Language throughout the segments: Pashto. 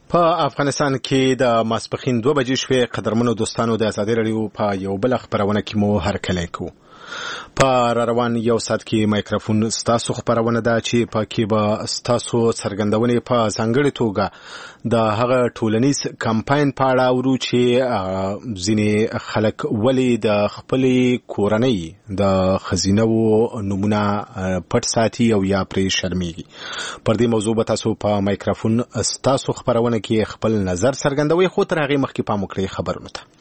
په افغانستان کې د ماسپښین 2 بجې شوې قدرمنو دوستانو د ازادي راډیو په یو بل خبرونه کې مو هرکلی کوو. په روان یو ساعت کې مایکروفون ستاسو خبرونه ده چې په کې به ستاسو څرګندونې په ځانګړې توګه د هغه ټولنیز کمپاین په اړه اورو چې ځینې خلک ولې د خپلې کورنۍ د خزینو نمونه پټ ساتي او یا پرې شرمېږي. پر دې موضوع به تاسو په مایکروفون ستاسو خبرونه کې خپل نظر څرګندوي، خو تر هغې مخکې پام وکړئ خبرونو ته.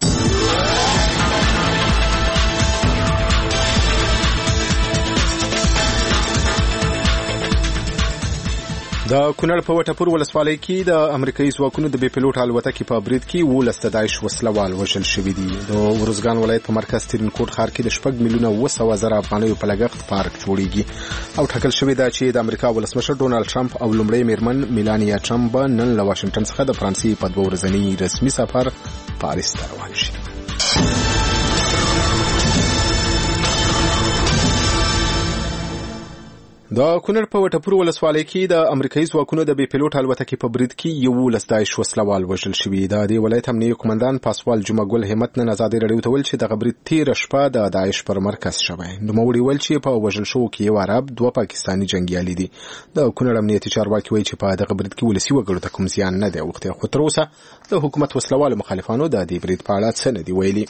د کونړ په وټپور ولسوالۍ کې د امریکایي ځواکونو د بې پیلوټ الوتکې په برید کې 19 داعش وسلوال وژل شوي دي. د ورزګان ولایت په مرکز ترینکوټ ښار کې د 4 میلیونه 700,000 افغانیو په لګښت پارک جوړیږي او ټاکل شوی ده چې د امریکا ولسمشر ډونالد ټرمپ او لومړی میرمن میلانیا ټرمپ نن له واشنگټن څخه د فرانسې په 2 ورځني رسمي سفر پاریس ته روان شي. د کونړ په وټپور ولسوالۍ کې د امریکایي ځواکونو د بې پیلوټ الوتکې په برید کې 19 داعش وسلوال وژل شوي. د دې ولایت امنیه قومندان پاسوال جمعه ګل همت نن ازادي راډیو ته ویل چې دغه برید تېره شپه د داعش پر مرکز شوی. نوموړي ویل چې په وژل شوو کې یو عرب 2 پاکستاني جنګیالي دي. د کونړ امنیتي چارواکي وایي چې په دغه برید کې ولسي وګړو ته کوم زیان نه دی اوښتی، خو تر اوسه د حکومت وسلوالو مخالفانو د دې برید په اړه څه نه دي ویلي.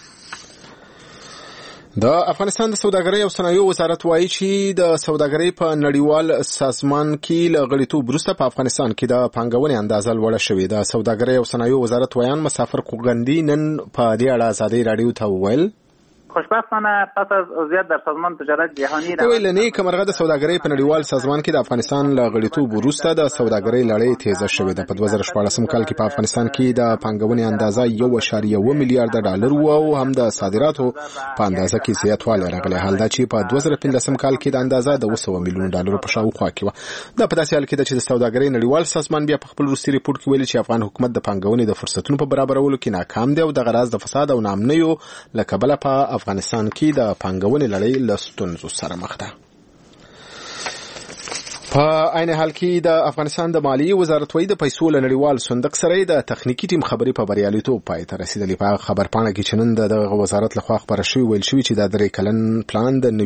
د افغانستان د سوداګرۍ او صنایعو وزارت وایي چې د سوداګرۍ په نړیوال سازمان کې له غړیتوب وروسته په افغانستان کې د پانګونې اندازه لوړه شوې ده. سوداګرۍ او صنایعو وزارت ویان مسافر قوغندي نن په دې اړه ازادي راډیو ته وویل خوشبختانه پس از عضویت در سازمان تجارت جهانی ویل نه کمرغه د سوداګرۍ په نړیوال سازمان کې د افغانستان له غړیتوب وروسته د سوداګرۍ لړۍ تیزه شوې ده. په 2014 کال کې په افغانستان کې د پانګونې اندازه 1.1 میلیارډ ډالر و او هم د صادراتو په اندازه کې زیاتوالی راغلی، حال دا چې په 2015 کال کې د اندازه د 200 میلیون ډالر په شاوخوا کې و. دا په داسې حال کې ده چې د سوداګرۍ نړیوال سازمان بیا په خپل وروستي ریپورت کې ویلي چې افغان حکومت د پانګونې د فرصتونو په برابرولو کې ناکام دی او د غراض د فساد او ناامنیو له کبله په افغانستان کې د پانګونې لړۍ له ستونزو سره مخ ده. په عین حال کې د افغانستان د مالیې وزارت وایي د پیسو له نړیوال صندوق سره د تخنیکی ټیم خبرې په بریالیتوب پای ته رسیدلې. په خبرپاڼه کې چې نن د وزارت لخوا خبره شوې ویل شوې چې د 3 کلن پلان د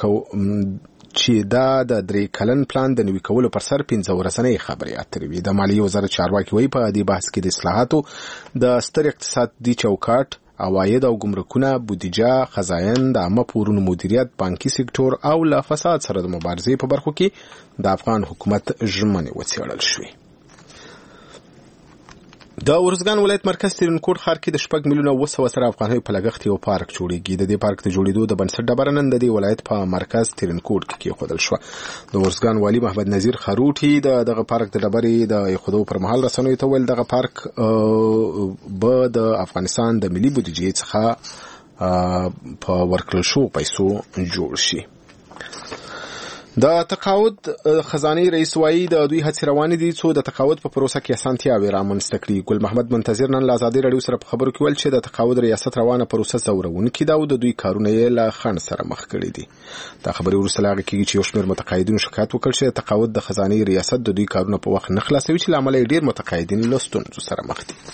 نوي کولو پر سر 15 ورځنۍ خبرې اترې وي. د مالیې وزارت چارواکي وایي په دې بحث کې د اصلاحاتو د ستر اقتصادي چوکاټ، عواید او ګمرکونه، بودیجه، خزاین، د عامه پورونو مدیریت، بانکي سکتور او له فساد سره د مبارزې په برخو کې د افغان حکومت ژمنې وڅېړل شوې. د ورزګان ولایت مرکز ترینکوټ ښار کې د 4 میلیونه 700,000 افغانیو په لګښت یو پارک جوړیږي. د دې پارک د جوړېدو د بنسټ ډبره نن د دې ولایت په مرکز ترینکوټ کې کېښودل شوه. د ورزګان والي محمد نذیر خروټي دغه پارک د ډبرې د ایښودو پر مهال رسنیو ته ویل دغه پارک به د افغانستان د ملي بودیجې څخه په ورکړل شوو پیسو جوړ شي. د تقاعد خزانه رئیس وایي د دوی هڅې روانې دي څو د تقاعد په پروسه کې اسانتیاوې رامنځته کړي. ګل محمد منتظر نن له ازادي راډیو سره په خبرو کې ویل چې د تقاعد ریاست روانه پروسه ځورونکې ده او د دوی کارونه یې له خنډ سره مخ کړي دي. دا خبرې وروسته له هغې کېږي چې یو شمېر متقاعدینو شکایت وکړ چې د تقاعد د خزانې ریاست د دوی کارونه په وخت نه خلاصوي چې له امله یې ډېر متقاعدین له ستونزو سره مخ دي.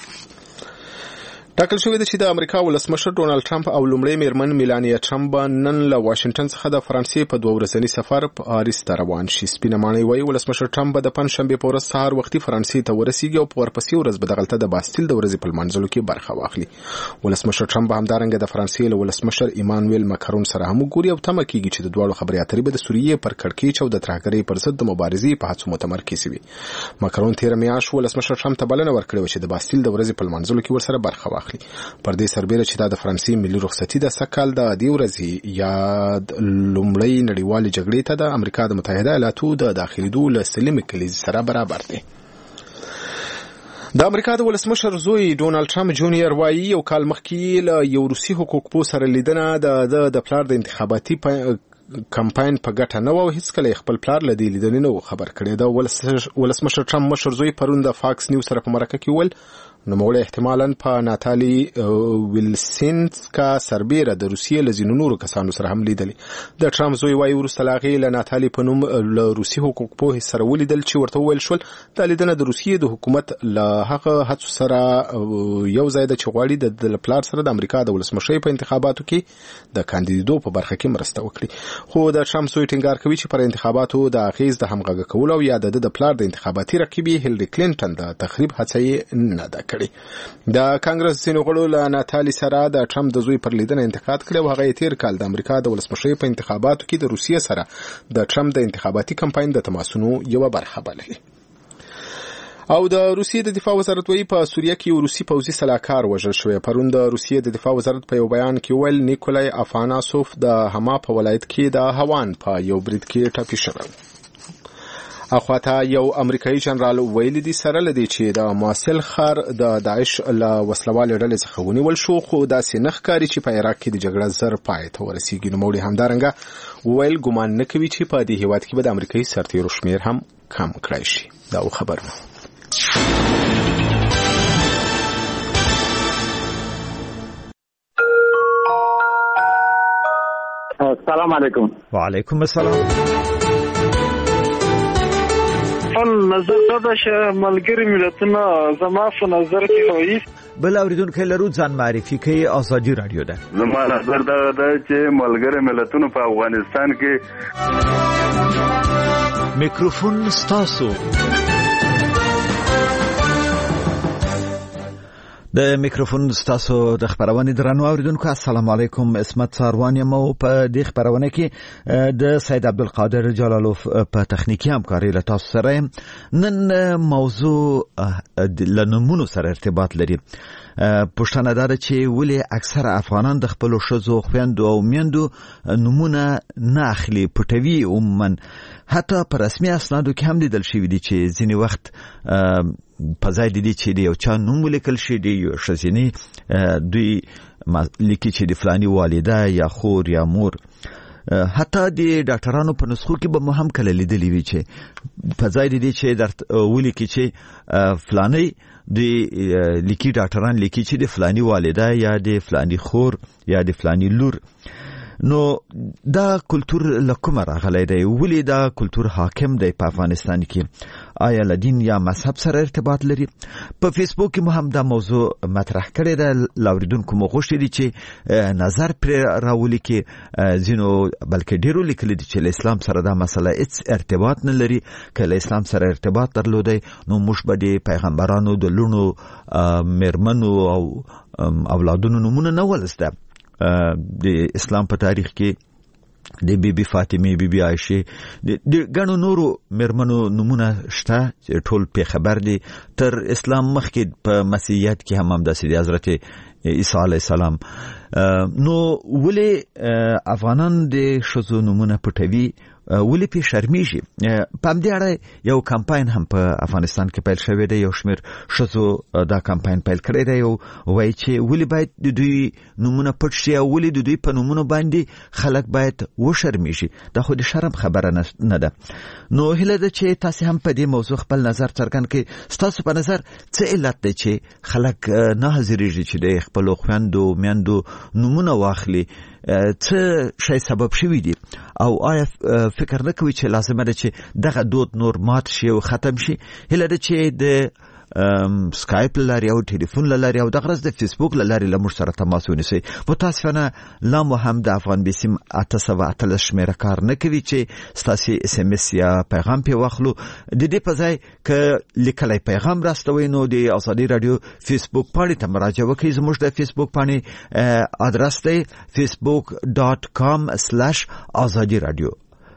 ټاکل شوی ده چې د امریکا ولسمشر ډونالد ټرمپ او لومړی میرمن میلانیا ټرمپ نن له واشنگټن څخه د فرانسې په 2 ورځني سفر پاریس ته روان شي. سپینه ماڼۍ وایي ولسمشر ټرمپ به د پنجشنبې په ورځ سهار وختي فرانسې ته ورسیږي او په ورپسې ورځ به دغلته د باستیل د ورځې په لمانځلو کې برخه واخلي. ولسمشر ټرمپ همدارنګه د فرانسې له ولسمشر ایمانویل ماکرون سره هم وګوري او تمه کېږي چې د دواړو خبرې اترې به د سوریې پر کړکېچ او د ترهګرۍ پر ضد د مبارزې په هڅو متمرکز وي. ماکرون تېره میاشت ولسمشر ټرمپ ته بلنه ورکړې وه چې د باستیل د ورځې په لمانځلو کې ورسره برخه واخلي. پر دې سربیره چې دا د فرانسې ملي رخصتي د سکهال د دې ورځې یا لومړۍ نړیوالې جګړې ته د امریکا د متحده ایالاتو د داخلېدو له سلمې کلیزې سره برابر دی. د امریکا د ولسمشر زوی ډونالد ټرمپ جونیئر وایي یو کال مخکې له یو روسي حقوقپوه سره لیدنه د پلار د انتخاباتي کمپاین په ګټه نه و او هیڅکله خپل پلار له دې لیدنې نه خبر کړی. د ولسمشر ټرمپ مشر زوی پرون د فاکس نیوز سره په مرکه کې ویل نوموړی احتمالاً په ناتالي ویلسینسکا سربیره د روسیې له ځینو نورو کسانو سره هم لیدلی. د ټرمپ زوی وایي وروسته له هغې له ناتالي په نوم له روسي حقوق پوهې سره ولیدل چې ورته وویل شول دا لیدنه د روسیې د حکومت له هغه هڅو سره یو ځای ده چې غواړي د پلار سره د امریکا د ولسمشرۍ په انتخاباتو کې د کاندیدو په برخه کې مرسته وکړي. خو د ټرمپ زوی ټینګار کوي چې پر انتخاباتو د اغیز د همغږي کولو او یا د پلار د انتخاباتي رقیبې هیلری کلینټن د تخریب هڅه یې نه ده کړې. د کانګرس ځینو غړو له ناتالي سره د ټرمپ د زوی پر لیدنه انتقاد کړی او هغه تیر کال د امریکا د ولسمشرۍ په انتخاباتو کې د روسیې سره د ټرمپ د انتخاباتي کمپاین د تماسونو یو برخه بللې. او د روسیې د دفاع وزارت وایي په سوریه کې یو روسي پوځي سلاکار وژل شوی. پرون د روسیې د دفاع وزارت په یو بیان کې ویل نیکولای افاناسوف د هما په ولایت کې د هوان په یو برید کې ټپي شوی. اخواته یو امریکایي جنرال ویلي دي سره لدی چې د موصل ښار د داعش له وسلوالې ډلې څخه ونیول شو خو داسې نه ښکاري چې په عراق کې د جګړه زر پای ته ورسیږي. نوموړي همدارنګه ویل ګمان نه کوي چې په دې هیواد کې به د امریکایي سرتیرو شمیر هم کم کړای شي. دا خبر السلام علیکم. وعلیکم السلام. نظر دا چې ملګری ملتونه زما په نظر کې وایي بل اوریدونکو لرو ځان معرفي کوي. ازادي رادیو ده. زما نظر دا چې ملګری ملتونه په افغانستان کې میکروفون ستاسو. د میکروفون ستاسو د خبرونه درنو اوریدونکو السلام علیکم. اسمت ساروان یم او په دې خبرونه کې د سید عبدالقادر جلالوف په تخنیکی همکاري له تاسو سره. نن موضوع لنمونو سره ارتباط لري. پښتنه دا چې ولې اکثره افغانان د خپل شذو خويندو او میندو نمونه نه اخلي پټوي. عموما حتی پر رسمي اسنادو کې هم لیدل شوی دي چې ځینې وخت په ځای دي چې یو چا نوم لیکل شي دی یو شزینی دوی لیکي چې د فلاني والده یا خور یا مور. حتی د ډاکټرانو په نسخو کې به مهم کله لیدلی وي چې په ځای دي چې در ولیکي چې فلاني د لیکي ډاکټران لیکي چې د فلاني والده یا د فلاني خور یا د فلاني لور. نو دا کلچر لکوم راغلی دی. ولی دا کلچر حاکم دی په افغانستان کې؟ آیا لدین یا مذهب سره ارتباط لري؟ په فیسبوک کې هم دا موضوع مطرح کړی دی. لاوریدونکو مو غوښتي دي چې نظر پر راولي کې زینو بلکې ډیرو لیکلي دي چې اسلام سره دا مسله هیڅ ارتباط نه لري. کله اسلام سره ارتباط درلودي نو موږ به د پیغمبرانو د لونو مرمنو او اولادونو نمونه نه ولسته. د اسلام په تاریخ کې د بیبي فاطمه بیبي عائشه د غنو نورو مرمنو نمونه شته چې ټول په خبر دي. تر اسلام مخکې په مسیحیت کې هم د سید حضرت عیسی علیه السلام. نو ولی افغانان د شذو نمونه پټوي؟ ولی په شرمېږي؟ په دې اړه یو کمپاین هم په افغانستان کې پیل شوی دی. یو شمیر شذو دا کمپاین پیل کړی دی او وایي چې ولی باید د دوی نمونه پټ شي او ولی د دوی په نمونه باندې خلک باید وشرمېږي. دا خو د شرم خبره نه ده. نو هله ده چې تاسو هم په دې موضوع خپل نظر څرګند کړئ. تاسو په نظر څه علت دی چې خلک نه حاضرېږي چې د خپل خويندو میندو نمونه واخلي؟ څه شی سبب شوی دی؟ او آیا فکر نه کوي چې لازمه ده چې دغه دود نور مات شي او ختم شي؟ هله ده چې د سکایپ لاري او ټلیفون لاري او د غرض د فیسبوک لاري لمر سره تماس ونیسي. متاسفانه لا مهم د افغان بیسیم 878 شمیره کار نه کوي چې ستاسو اس ام اس یا پیغام په واخلو. د دې په ځای ک لیکلای پیغام راستوي نو د ازادي رادیو فیسبوک پاڼې ته مراجعه وکړئ. زموږ د فیسبوک پاڼې ادرس دی facebook.com/azadi radio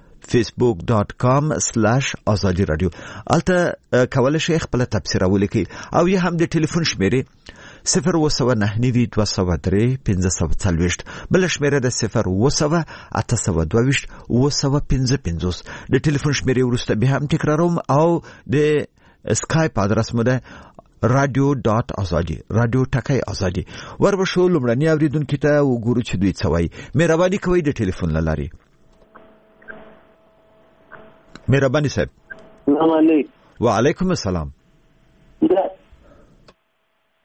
facebook.com/azadi radio. الته کولای شئ خپل تبصره ولیکئ او یا هم د ټلیفون شمیره 01992031540 بل شمیره د 01822 د ټلیفون شمیره ورسته به هم تکراروم او د اسکایپ ادرس مو ده radio.azadi radio ټکای ازادي. وربشو لمړنی اوریدونکو ته وګورو چې دوی څه وایي. مهرباني کوئ د ټلیفون لاري. مهرباني صاحب. السلام علیکم. وعلیکم السلام.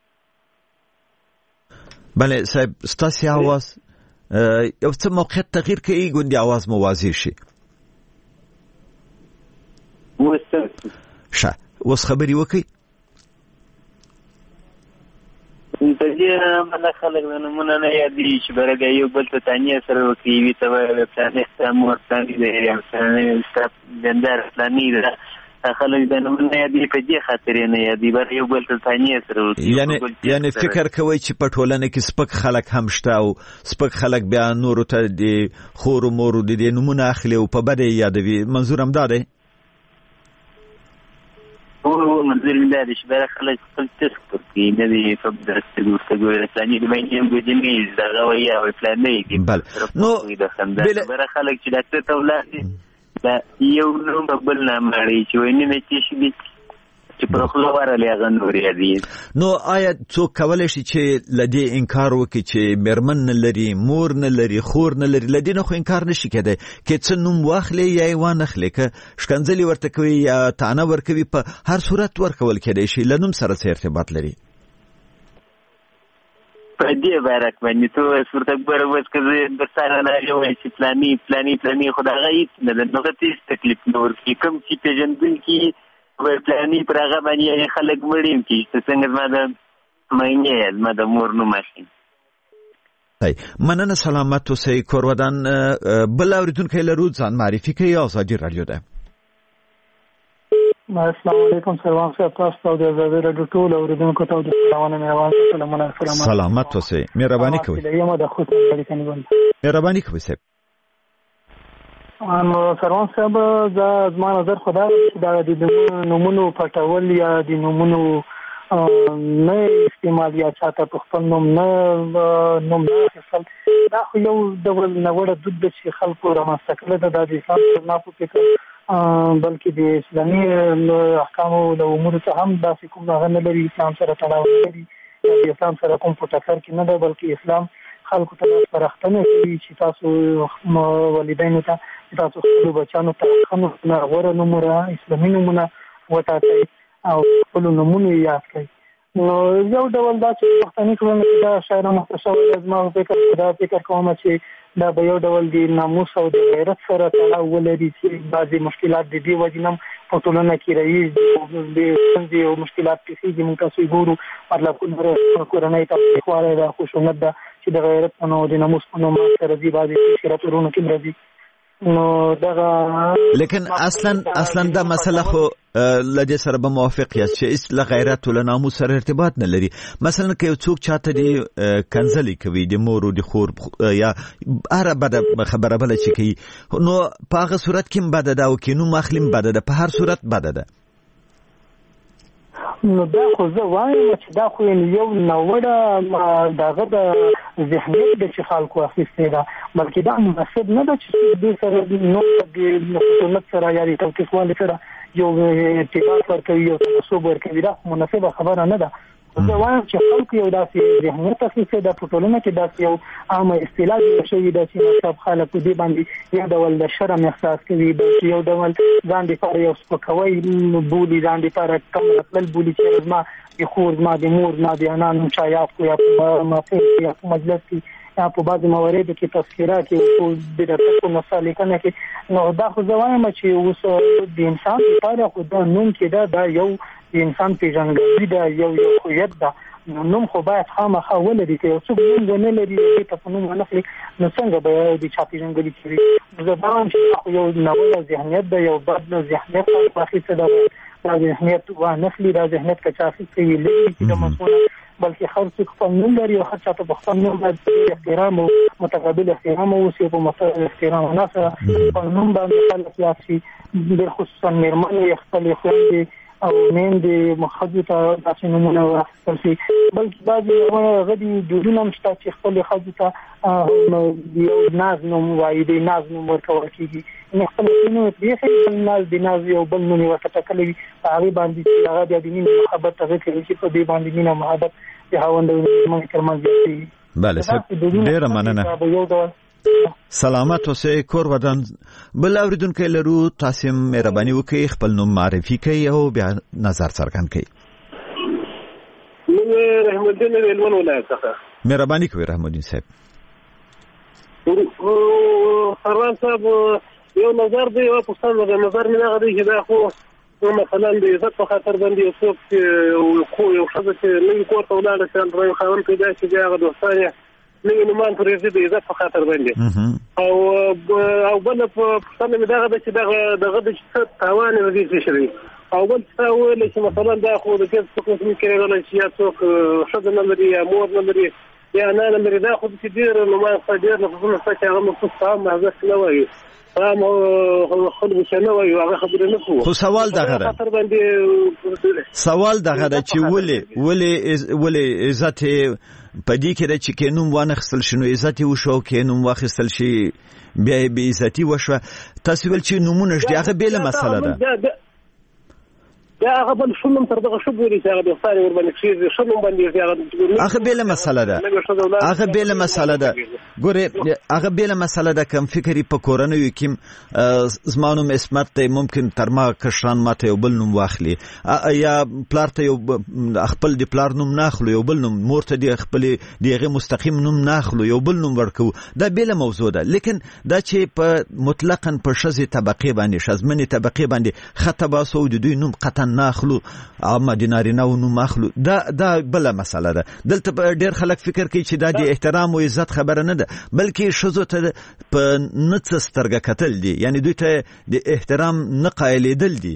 بله صاحب ستاسي आवाज یو څه موقعیت تغییر کوي ګوندې आवाज مو واضح شي ښه اوس خبرې وکړئ د دې باندې خلک د نمونه نه یادي چې برګه یو بل ته تانیه سره وکړي وي ته وایي پلانې سمور پلانې دی یا پلانې دندار پلانې ده خلک د نمونه یادي په دې خاطر نه یادي بر یو بل ته تانیه سره وکړي یعنی فکر کوي چې په ټولنه کې سپک خلک هم شته او سپک خلک بیا نورو ته د خور مور د دې نمونه اخلي او په بده یادوي منظور هم دا دی منظور من دا چې بر خلک خپل تذکر کوي نه دی په درسته ګورستګو پلانې د باندې ګوجنې دا غوي او پلانې کې بل نو بر خلک چې ډاکټر ته ولاړ دا یو نو بل نه مړی چې ویني نه چې چې پر خپل ورلې غنوري دي نو آیا څوک کولای شي چې لدی انکار وکړي چې مرمن نه لري مور نه لري خور نه لري لدی نه خو انکار نشي کېدای کې څه نوم واخلي یا وانه خلک شکنځلي ورته کوي یا تانه ورکوي په هر صورت ورکول کېدای شي لنوم سره څه ارتباط لري په دې بارک باندې ته صورت اکبر وس کړي د سره نه یو چې پلاني خدای غیب نه د نوغتي تکلیف نور کی کوم چې پیژندل کی پلاني پر هغه باندې خلک مړیم کی څنګه ما د مینه ما د مور نو ماشین مننه سلامت اوسئ کورودان بل اوریدونکو لرو ځان معرفي کوي ازادي رادیو ده السلام علیکم سلام صاحب تاسو د ازادي رادیو ټول اوریدونکو ته د سلامونه سلامت اوسئ مهرباني کوئ مهرباني کوئ صاحب سروان صاحب زما نظر خدای دا د نومونو پټول یا د نومونو نه استعمال یا چاته په خپل نوم نه اخیستل دا خو یو ډول نوړه دود ده چې خلکو رامنځته کړې ده د اسلام نه په فکر بلکې د اسلامي احکامو د امور څخه هم داسې کوم هغه نه لري اسلام سره تړاو لري د اسلام سره کوم په ټکر کې نه ده بلکې اسلام خلکو ته سپارښتنه کوي چې تاسو والدینو ته تاسو خپل بچانو ته خنو غوړه نمونه اسلامي نمونه وټاکئ او خپل نمونه یاد کړئ نو یو ډول دا چې پښتني ټولنه کې دا شاعر مختصر زما فکر کوم چې دا به یو ډول د ناموس او د غیرت سره تړاو ولري چې بعضې مشکلات د دې وجې نه په ټولنه کې رایج د ستونزې او مشکلات کیږي موږ تاسو ګورو مطلب کورنۍ تاوتریخوالی ده خشونت ده چې د غیرت په نوم د ناموس په نوم سره راځي بعضې شرطورونو کې راځي نو دغه لیکن اصلا دا مسله خو لدې سره به موافق یاست چې اس له غیرت او له ناموس سره ارتباط نه لري مثلا که څوک چاته دی کنځلي کوي د مور او د خور یا هر بده خبره بل چې کوي نو په هغه صورت کې بده ده او کې نو مخلیم بده ده په هر صورت بده ده نو دا خو زه وایم چې دا خو یو نوړه دغه د ذهنیت د چې خلکو اخیستې ده بلکې دا مناسب نه ده چې دوی سره نو د خشونت سره یا د تاوتریخوالي سره یو ارتباط ورکوي یو تناسب ورکوي دا مناسبه خبره نه ده زه وایم چې خلکو یو داسې ذهنیت اخیستی ده په ټولنه کې داسې یو عامه اصطلاح جوړه شوې ده چې مذهب خلک په دې باندې یو ډول د شرم احساس کوي بلکې یو ډول ځان دپاره یو سپکوی بولي ځان دپاره کم راتلل بولي چې زما د خور زما د مور زما د انا نوم چا یاد کړو یا په محفل کې یا په مجلس کې یا په بعضې مواردو کې تذکره کې د دقیقو مسالکنه کې نو دا خو زه وایم چې اوس د انسان لپاره خو دا نوم کې دا یو د انسان پیژندګلوي ده یو هویت ده نوم خو باید خامخا ولري که یو څوک نوم ونه لري هغې ته په نوم ونخلي نو څنګه به د چا پیژندګلي کوي زه دا وایم چې دا خو یو ناوړه ذهنیت ده یو بد ذهنیت خلکو اخیستی ده دا ذهنیت وانخلي دا ذهنیت که چا اخیستی وي لري چې د مضمونه بلکې هر څوک خپل نوم لري او هر چا ته په خپل نوم باید احترام او متقابل احترام واوسي په متقابل احترام نه سره خپل نوم باندې خلک یاد شي بالخصوصا مېرمنې خپلې خویندې او میندې ښځو ته داسې نومونه واخیستل شي بلکې بعضې هغه دي دودونه هم شته چې خپلې ښځو ته یو ناز نوم وایي د ناز نوم ورکول کېږي نو خپلې نوم پرېښي بل ناز د ناز یو بل نوم یې ورته ټاکلی وي په هغې باندې چې هغه بیا د مینې محبت هغه کوي چې په دې باندې مینه محبت د خاوند او مېرمنې ترمنځ زیاتېږي بله صاحب ډېره مننه یو ډول سلامت اوسئ کور ودان بل اوریدونکي لرو تاسو مهرباني وکړئ خپل نوم معرفي کړئ او بیا نظر څرګند کړئ رحمت الدین د هلمند ولایت څخه مهرباني کوي رحم الدین صاحب. سروان صاحب یو نظر دی او پښتنه د نظر مې هغه دی چې دا خو مثلا د عزت په خاطر باندې یو څوک خو یو ښځه چې نوي کور ته ولاړه شي نو خاوند پیدا شي بیا هغه دوستانه نوي نومان پرېږدي د عزت په خاطر باندې او بل پښتنه مې دغه دی چې دغه د څه تاوان یې دی څه شي او بل څه ویل چې مثلا دا خو د کس څوک نشي کېدلی چې یا څوک ښځه نه لري یا مور نه لري یا نه لري دا خو چې ډېر نومان ډېر نفسونه شته چې هغه مخصوص فهم محضر نه وایي خو سوال دغه ده چې ولې عزت په دې کې ده چې کینوم وانخستل شنو عزت وشو کینوم واخستل شي بیا به عزتي وشو تاسو ول چې نمونه دې هغه بیل مسله ده دا هغه بل شنو تر دغه شو بوري چې هغه د ثاني ور باندې شي شنو باندې هغه بیل مسله ده ګوره هغه بیل مسله ده کوم فکرې په کورنۍ کې زمانوم اسمت ته ممکن تر ما کشران ماته یو بل نوم واخلي یا پلار ته یو خپل د پلار نوم ناخلو یو بل نوم مور ته د خپل دغه مستقیم نوم ناخلو یو بل نوم ورکو دا بیل موضوع ده لیکن دا چې په مطلقاً په شذ طبقه باندې شذمنی طبقه باندې خطبه سعودي دوی نوم قطن ناخلو اما دینارینه نوم ماخلو دا بل مسله ده دلته ډیر خلک فکر کوي چې دا د احترام او عزت خبره نه ده بلکې شذو ته په نڅ سترګه کتل دي یعنی دوی ته د احترام نه قایلیدل دي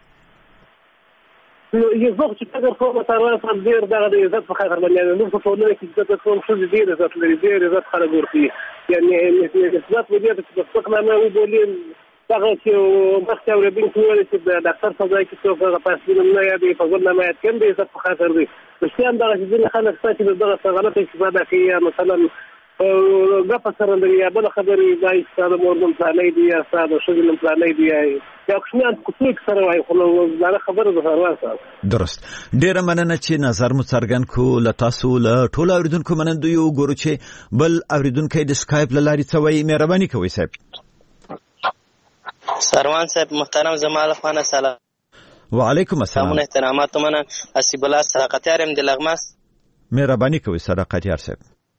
یو څه چې اگر خو مثلا ډیر دغه د عزت په خاطر باندې نو په ټولنه کې چې تاسو خو ډیر عزت لري ډیر عزت خلک ورته یعنی عزت په دې چې تاسو نه مې وبولین هغه چې مخکې اورېدل کېږي چې د ډاکټر په ځای کې څوک هغه پاسپورت نه یادې په ګل نه مات کېم د عزت په خاطر دی مشکل دا چې ځینې خلک چې دغه غلطه استفاده کوي مثلا غف سره لري یا بل خبرې دای ستاسو مورګم پلانې دی یا ستاسو شګلم پلانې دی یا کومه کوڅه سره وایي خو دا خبره ده ورسره درست ډیر مننه چې نظر مو څرګند کو لتاسو له ټول اوریدونکو مننه یو ګورو چې بل اوریدونکو د اسکایپ لاري څوي مهرباني کوي صاحب سروان صاحب محترم زمال خانه سلام وعلیکم السلام احترامات منه اسیب الله صداقتیار ام د لغمس مهرباني کوي صداقتیار صاحب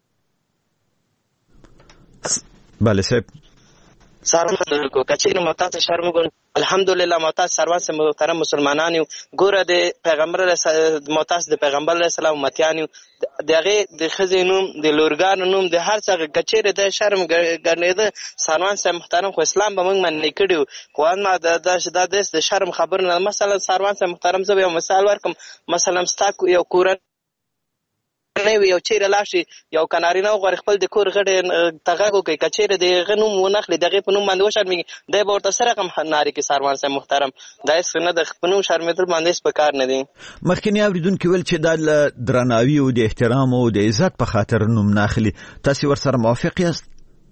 بله صاحب سلام علیکم کچې متات شرم ګون الحمدلله متات سروان صاحب محترم مسلمانان یو ګوره د پیغمبر متات د پیغمبر علیه السلام امتیان یو دغه د خزینوم د لورګان نوم د هر څه کچېره د شرم ګرنیده سروان صاحب محترم خو اسلام به موږ من نکړو خو ما د شرم خبر نه مثلا سروان صاحب محترم زه یو مثال ورکم مثلا ستاک یو کورن نه یو چیرې لاشي یو کنارینه غوړ خپل د کور غړي تغاګو کوي کچېره د غنوم ونخلي دغه په نوم باندې وشرمي د ورته سره کوم ناری کې سروان صاحب محترم دا څنګه د خپل شرمېدل باندې سپکار نه دي مخکنی اوریدونکو ویل چې د درناوي او د احترام او د عزت په خاطر نوم ناخلي تاسو ورسره موافق یاست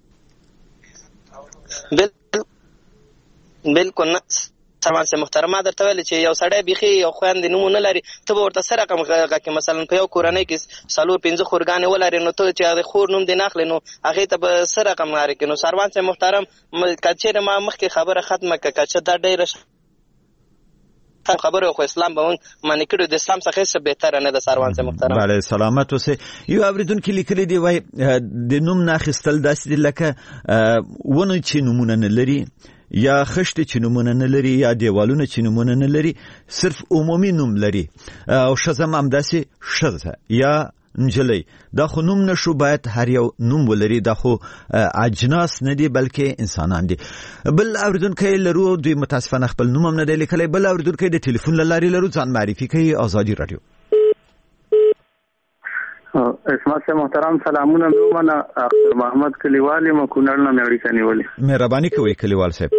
بالکل سروان صاحب محترم درته ویل چې یو سړی بيخي یو خويند نمونه لري ته ورته سره کوم کې مثلا په یو کورنۍ کې سالو 15 خورګانې ولري نو ته چې د خور نوم دی ناخلی نو هغه ته به سره کوم لري کې نو سروان صاحب محترم کچېره ما مخکې خبره ختمه کچې دا ډېر خبره خو اسلام به معنی کړو د اسلام څخه څه بهتر نه د سروان صاحب محترم بله سلامت اوسه یو اوریدونکو لیکلي دی وای د نوم ناخستل داسې لکه ونه چې نمونه نه لري یا خشت چې نمونه نه لري یا دیوالونه چې نمونه نه لري صرف عمومي نوم لري او شزم هم داسې شزه یا نجلی دا خو نوم نشو باید هر یو نوم ولري دا خو اجناس نه دي بلکې انسانان دي بل اوریدونکو لرو دوی متاسفانه خپل نوم هم نه دی لیکلی بل اوریدونکو د ټلیفون لاري لرو ځان معرفي کوي آزادي رادیو اسمت سے محترم سلامونه منه اختر محمد کلیوالی مکونړ نه مې اړیکه نیولې مهرباني کوي کلیوال صاحب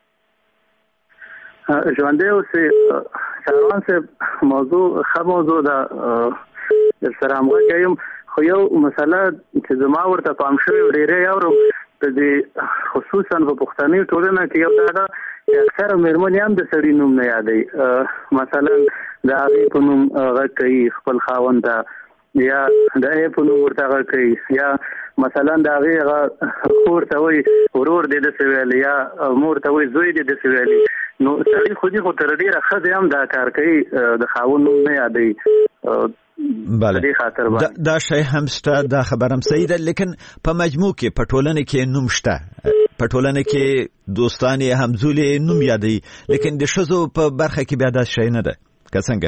ژوندې اوسې سروان صاحب موضوع دا سره همغږی خو یو مسله چې زما ورته پام شوی ډېرې اورم د خصوصا په پښتني ټولنه کې یو دا اکثره مېرمنې هم د سړي نوم نه یادوي مثلا د هغې په نوم غږ کوي خپل خاوند ته یا د په نوم ورته غږ کوي یا مثلا د هغې خور ته وایي ورور دې داسې ویلي یا مور ته وایي زوی دې داسې ویلي نو سړي خو تر ډېره ښځې هم دا کار کوي د خاوند نوم نه یادوي دې خاطر باندې دا شی هم شته، دا خبرم صحیح ده، لیکن په مجموع کې په ټولنه کې نوم شته، په ټولنه کې دوستان همزولي نوم یادي، لیکن د ښځو په برخه کې بیا دا شی نه ده که څنګه؟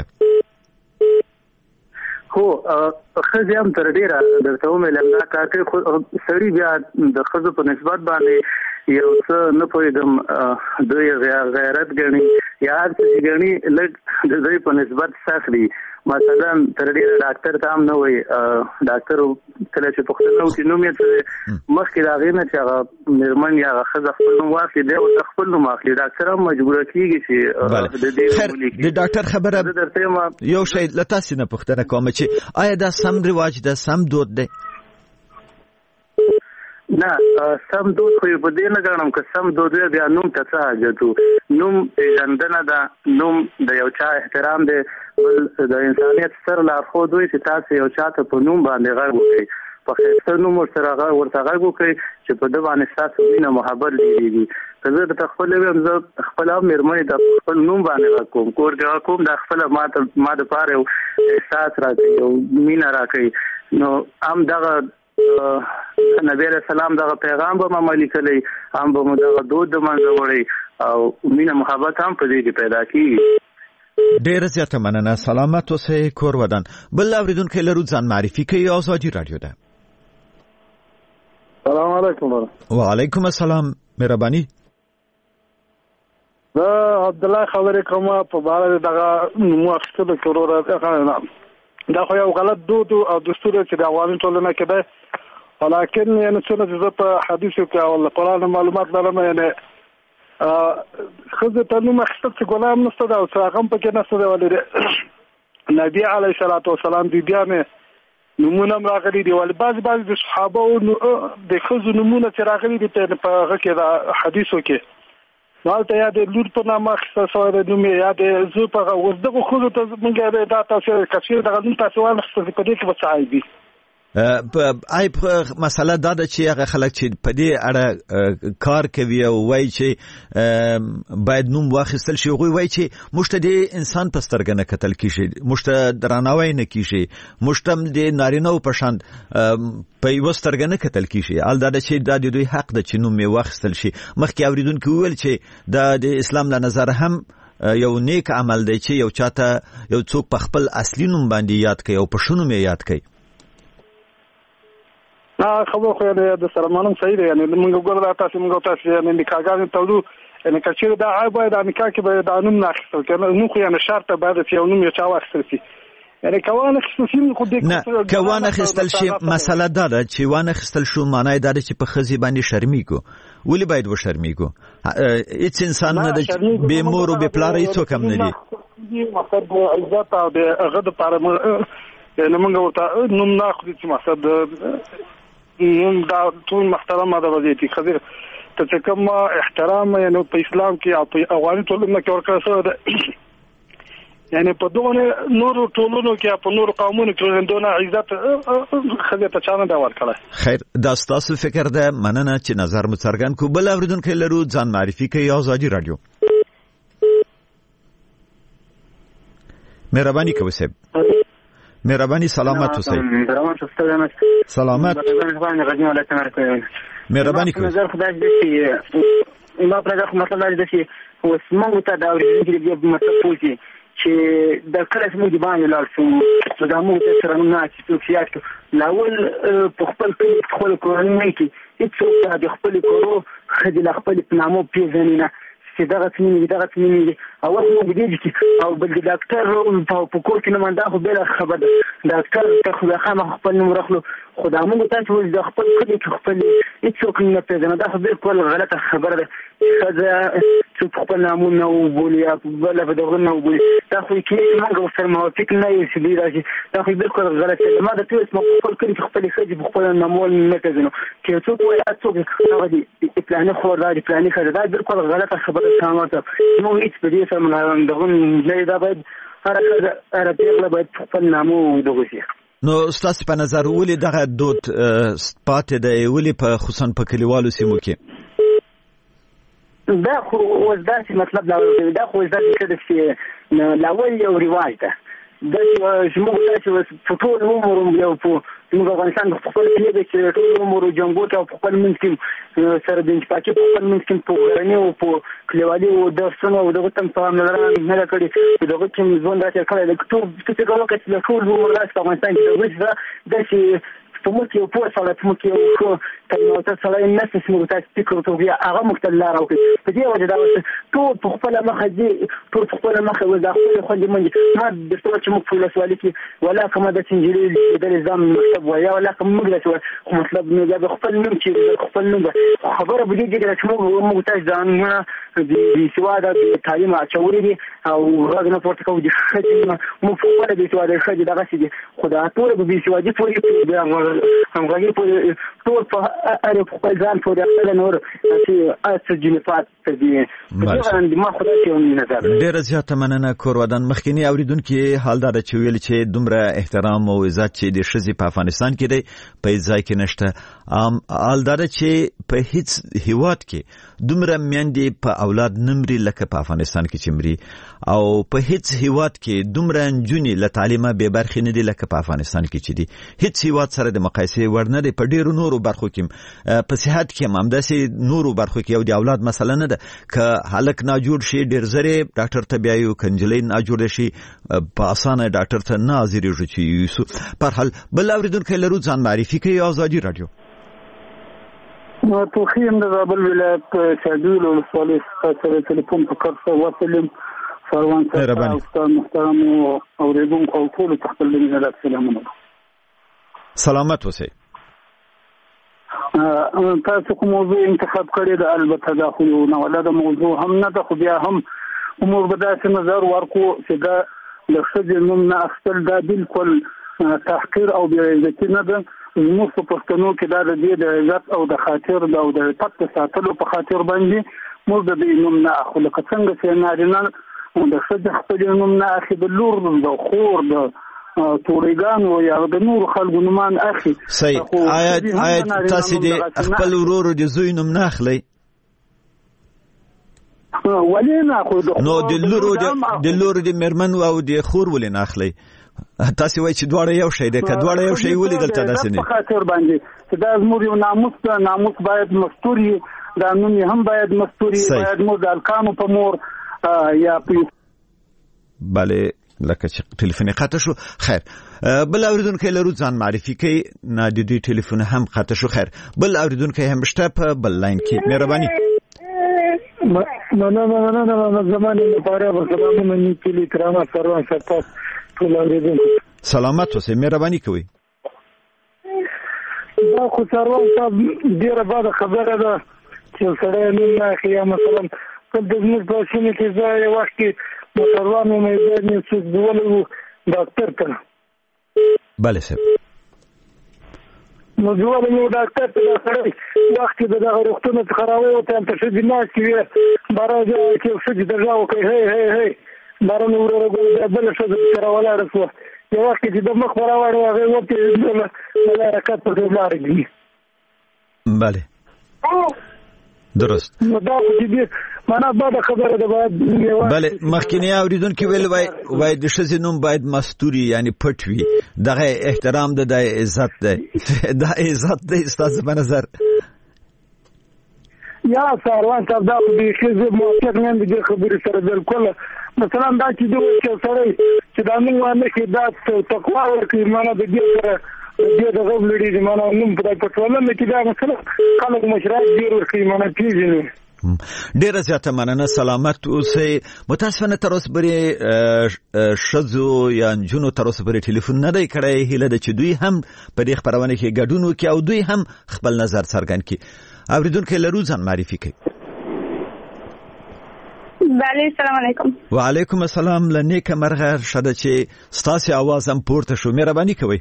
خو ښځې هم تر ډیره درته ومې دا کار کوي، خو سړي بیا د ښځو په نسبت باندې یو څه نه پوهېږم دوی غیرت ګڼي یا هر څه چې ګڼي لږ د دوی په نسبت سخت دي. مثلا تر ډیره ډاکټر ته هم نه وایي، ډاکټر کله چې پوښتنه وکړي نوم یې څه دی، مخکې د هغې نه چې هغه مېرمن یا هغه ښځه خپل نوم واخلي دی ورته خپل نوم اخلي. ډاکټر هم مجبوره کېږي چې د دې ولیکي. د ډاکټر خبره یو شی له تاسې نه پوښتنه کوم چې آیا دا سم رواج ده، سم دود دی؟ نه سم دود خو په دې نه ګڼم که سم دود وي بیا نوم ته څه حاجت و. نوم پېژندنه ده، نوم د یو چا احترام دی، بل د انسانیت ستر لارښود وي چې تاسو یو چا ته په نوم باندې غږ وکړئ، په ښایسته نوم ورته غږ وکړئ چې په ده باندې ستاسو مینه محبت ډېرېږي. که زه درته خپله ویم زه خپله هم مېرمنې ته خپل نوم باندې غږ کوم، کور کې غږ کوم، دا خپله ما دپاره یو احساس راکوي، یو مینه راکوي. نو هم دغه نبی علیہ السلام دغه پیغام به عملي کړی، هم به مو دغه دود د منځه وړی او مینه محبت هم په دې کې پیدا کېږي. ډېره زیاته مننه، سلامت اوسئ، کور ودان. بل اورېدونکی لرو، ځان معرفي کوي، ازادي راډیو ده. سلام علیکم. وعلیکم السلام، مهرباني. دا عبدالله خبرې کوم په باره دغه نوم اخیستلو کې وروره دا خو یو غلط دود او دستور چې د افغاني ټولنه کې دی، ولیکن یعنې څونه چې زه په حدیثو کې او قرآن معلومات لرم، یعنې ښځې ته نوم اخیستل چې ګناه هم نشته ده او څه هغه هم پکې نشته دی، ولې نبي علیه الصلاة والسلام بیبیانې نومونه هم راغلي دي، ولې بعضې د صحابو د ښځو نومونه چې راغلي دي په هغه کې د حدیثو کې هلته یا د لور په نامه اخیستل شوی دی نوم یې، یا د زه په اوس دغو ښځو ته مونږ دا تاسې که چېرې دغه نوم تاسې وانخیستل په دې کې به څه عیب وي؟ عیب مسله دا ده چې هغه خلک چې په دې اړه کار کوي او وایي چې باید نوم واخیستل شي، هغوی وایي چې موږ ته د انسان په سترګه نه کتل کېږي، موږ ته درناوی نه کېږي، موږ ته د نارینه‌و په شان په یوه سترګه نه کتل کېږي. حال دا ده چې دا د دوی حق ده چې نوم یې واخیستل شي. مخکې اورېدونکي وویل چې دا د اسلام له نظره هم یو نیک عمل دی چې یو چاته یو څوک په خپل اصلي نوم باندې یاد کوي او په ښه نوم یې یاد کوي. خبر خو یعنې د سره معلوم صحیح دی، یعنې موږ ګورو دا تاسې موږ تاسې یعنې نکاحګانې تولو، یعنې که چېرې دا عیب وای دا نکاح کې به دا نوم نه اخیستل کېږي، نوم خو یعنې شرط ده باید چې یو نوم یو چا واخیستل شي، یعنې که وانخیستل شي خو نه که وانخیستل شي مسله دا ده چې وانخیستل شو معنی یې دا ده چې په ښځې باندې شرمېږو. ولې باید وشرمېږو؟ هېڅ انسان نه ده بې مور و بې پلاره هېڅوک هم نه دي. مقصد د عزت او د هغه دپاره یعنې موږ ورته نوم نه اخلو چې مقصد نوم دا ټول محترمه ده وضعیت ښځې ته چې کوم احترام یعنې په اسلام کې او په افغاني ټولنه کې ورکړی شوی ده، یعنې په دغو نورو ټولنو کې او په نورو قومونو کې دونه عزت ښځې ته چا نه دی ورکړی. خیر، دا ستاسو فکر ده، مننه چې نظر مو څرګند کړو. بل اورېدونکی لرو، ځان معرفي کوي، ازادي راډیو. مهرباني کوئ صاحب، مهرباني سلامت اوسئ. سلامت، مهرباني کوئ. ما پر دا خو مطلب دا دی چې اوس موږ ته دا اورېدونکي د دې مطلب پوهېږي چې د کله چې موږ د باندې لاړ شو نو دا موږ ته سره نوم نه اخیستو چې یاد کړو لاول په خپل کلي خپلو کورنۍ کې هېڅوک د خپلې کورو ښځې له خپلې په نامو پېژني نه چې دغه څه نوم دغه څه نوم او اوس موږ دې او بل د ډاکټر په کور کې نوم دا خو بله خبره ده، ډاکټر ته خو خامخا خپل نوم راخلو، خو دا موږ تاسو د خپل کلي کې خپل هېڅوک نه پېژنه، دا خو بالکل غلطه خبره ده. ښځه څوک خپل نامونه نه وبولي یا بله په دغه نه وبولي، دا خو کېږي موږ ورسره موافق نه یو چې دوی راشي، دا خو بالکل غلطه ده. ما درته وویل په خپل کلي کې خپلې ښځې په خپلو نامو نه پېژنو، چې څوک وایي څوک هغه د فلاني خور دا د فلاني ښځه، دا بالکل غلطه خبره ده. موږ هېڅ په دې سره دغه نه دا باید هره ښځه هره پېغله باید په خپل نامو دغه شي. نو ستاسو په نظر ولې دغه دود پاتې دی، ولې په خصوصا په کلیوالو سیمو کې؟ دا خو اوس داسې مطلب دا خو اوس داسې ښه ده چې لاول یو رواج ده، د موږ تاسو په ټول عمر یو په موږ افغانستان په خپل کې د چې ټول عمر جنگو ته په خپل منځ کې سره د انتفاقي په خپل منځ کې په غرنی او په کلیوالي او درسونه او دغه تم په نه کړی دغه چې ژوند راځي کړی د څه کومه کې د ټول عمر راځي په افغانستان کې د چې په موږ یو په سره په موږ یو ته سره نه څه موږ تاسو فکر کوو هغه مختلف راوړي په دې وجه دا ټول په خپل مخه دي ټول په خپل مخه وځي خو دې مونږ ما د څه چې موږ په لاسوالي کې ولا کومه د سنجلي د نظام مکتب ویا ولا کوم موږ له مطلب نه د خپل نوم چې خپل نوم خبره بده دي چې موږ تاسو ځان د سواده د تعلیم اچولې دي او راغنه پورته کوو د خدمت موږ په خپل د سواده خدي دغه سي دي خدای ټول به سواده پورې همغږي په ټول په اړه په ځان پورې خپل نور چې اسجنفات ته دي ما خدای ته نظر ډیر زیاته مننه کورودان مخکینی اوریدونکو حال دا چې ویل چې دومره احترام او عزت چې د شذې په افغانستان کې دی په ځای کې نشته حال دا چې په هیڅ هیواد کې دومره میندې په اولاد نمرې لکه په افغانستان کې چې مري او په هیڅ هیواد کې دومره نجونې له تعلیمه بې برخې نه دي لکه په افغانستان کې چې دي هیڅ هیواد سره د مقایسې وړ نه دی په ډیرو نورو برخو کې په صحت کې هم همداسې نورو برخو کې یو د اولاد مسله نه ده که هلک ناجوړ شي ډیر زره ډاکټر ته بیایو کنجلې ناجوړ شي په اسانه ډاکټر ته نه حاضرېږي چې په هر حال بل اوریدونکو لرو ځان معرفي کوي آزادي رادیو توخیم د زابل ولایت شادول ولسوالۍ سره ټلیفون په کار وسلم فروان صاحب استاد محترم اوریدونکو او ټول تخپل ملت سلامونه سلامت اوسئ تاسو کوم موضوع انتخاب کړی د البته دا خو نه ولا موضوع هم نه ده خو بیا هم امور به داسې نظر ورکو چې دا د ښځې نوم نه اخیستل دا بالکل تحقیر او بې عزتي نه ده زموږ په پښتنو کې دا د دې د عزت او د خاطر او د عفت ساتلو په خاطر باندې موږ د دې نوم نه اخلو لکه څنګه چې نارینه د ښځې خپل نوم نه اخلي د لور د خور د توریګانو یا د نور خلکو نومان اخلي صحیح آیا تاسو د خپل ورور د زوی نوم نه اخلي ولې نه خو نو د لور د مرمن او د خور ولې نه اخلي تاسو وایي چې دواړه یو شی دی که دواړه یو شی ولې دلته داسې نه په خاطر باندې چې دا زموږ یو ناموس ده ناموس باید مستور وي دا نوم هم باید مستور وي باید مو د الکانو په مور یا بله لکه چې ټلیفون قطع شو خیر بل اوریدونکو لرو ځان معرفي کوي نه د دې ټلیفون هم قطع شو خیر بل اوریدونکو هم شته په بل لاین کې مهرباني نه زمانه لپاره ورسره منی کلی کرامه سروان شپاس ټول اوریدونکو سلامت اوسئ مهرباني کوي دا خو سروان صاحب ډیره بده خبره ده چې سړی نه اخلي مثلا په دې په سیمه کې ځای وخت کې موټروانو مې د څه دیولو ډاکټر ته بله سر نو دیولو نو ډاکټر ته سره وخت د دغه وختونو څخه راوته ته چې نه کیږي بارا چې څه درځاو کوي هي بارونه ورغله بل څه سره ولا رسو یو وخت چې د مخ راوړو هغه وته ولا حرکت په لار کې بله درست نو دا چې معنا بعد خبره ده باید بله مخکینی اوریدونکو ویل وای د ښځې نوم باید مستوري یعنی پټ وي دغه احترام ده د عزت ده دا عزت ده ستاسو په نظر یا سروان صاحب دا به ښځې موافق نه دي خبرې سره بالکل مثلا دا چې دوی چې سره چې دا نوم باندې کې دا تقوا ورکړي معنا د دې سره دې د غوړ لري معنا نوم په پټولنه کې دا مثلا خلک مشرات ډیر ورکړي معنا پیژني ډیره زیاته مننه سلامت اوسئ متاسفانه تر اوسه پورې ښځو یا نجونو تر اوسه پورې ټلیفون نه دی کړی هیله ده چې دوی هم په دې خپرونه کې ګډون وکړي او دوی هم خپل نظر څرګند کړي اوریدونکو لرو ځان معرفي کړي بله السلام علیکم وعلیکم السلام لنیکه مرغه شده چې ستاسو आवाज هم پورته شو مهرباني کوئ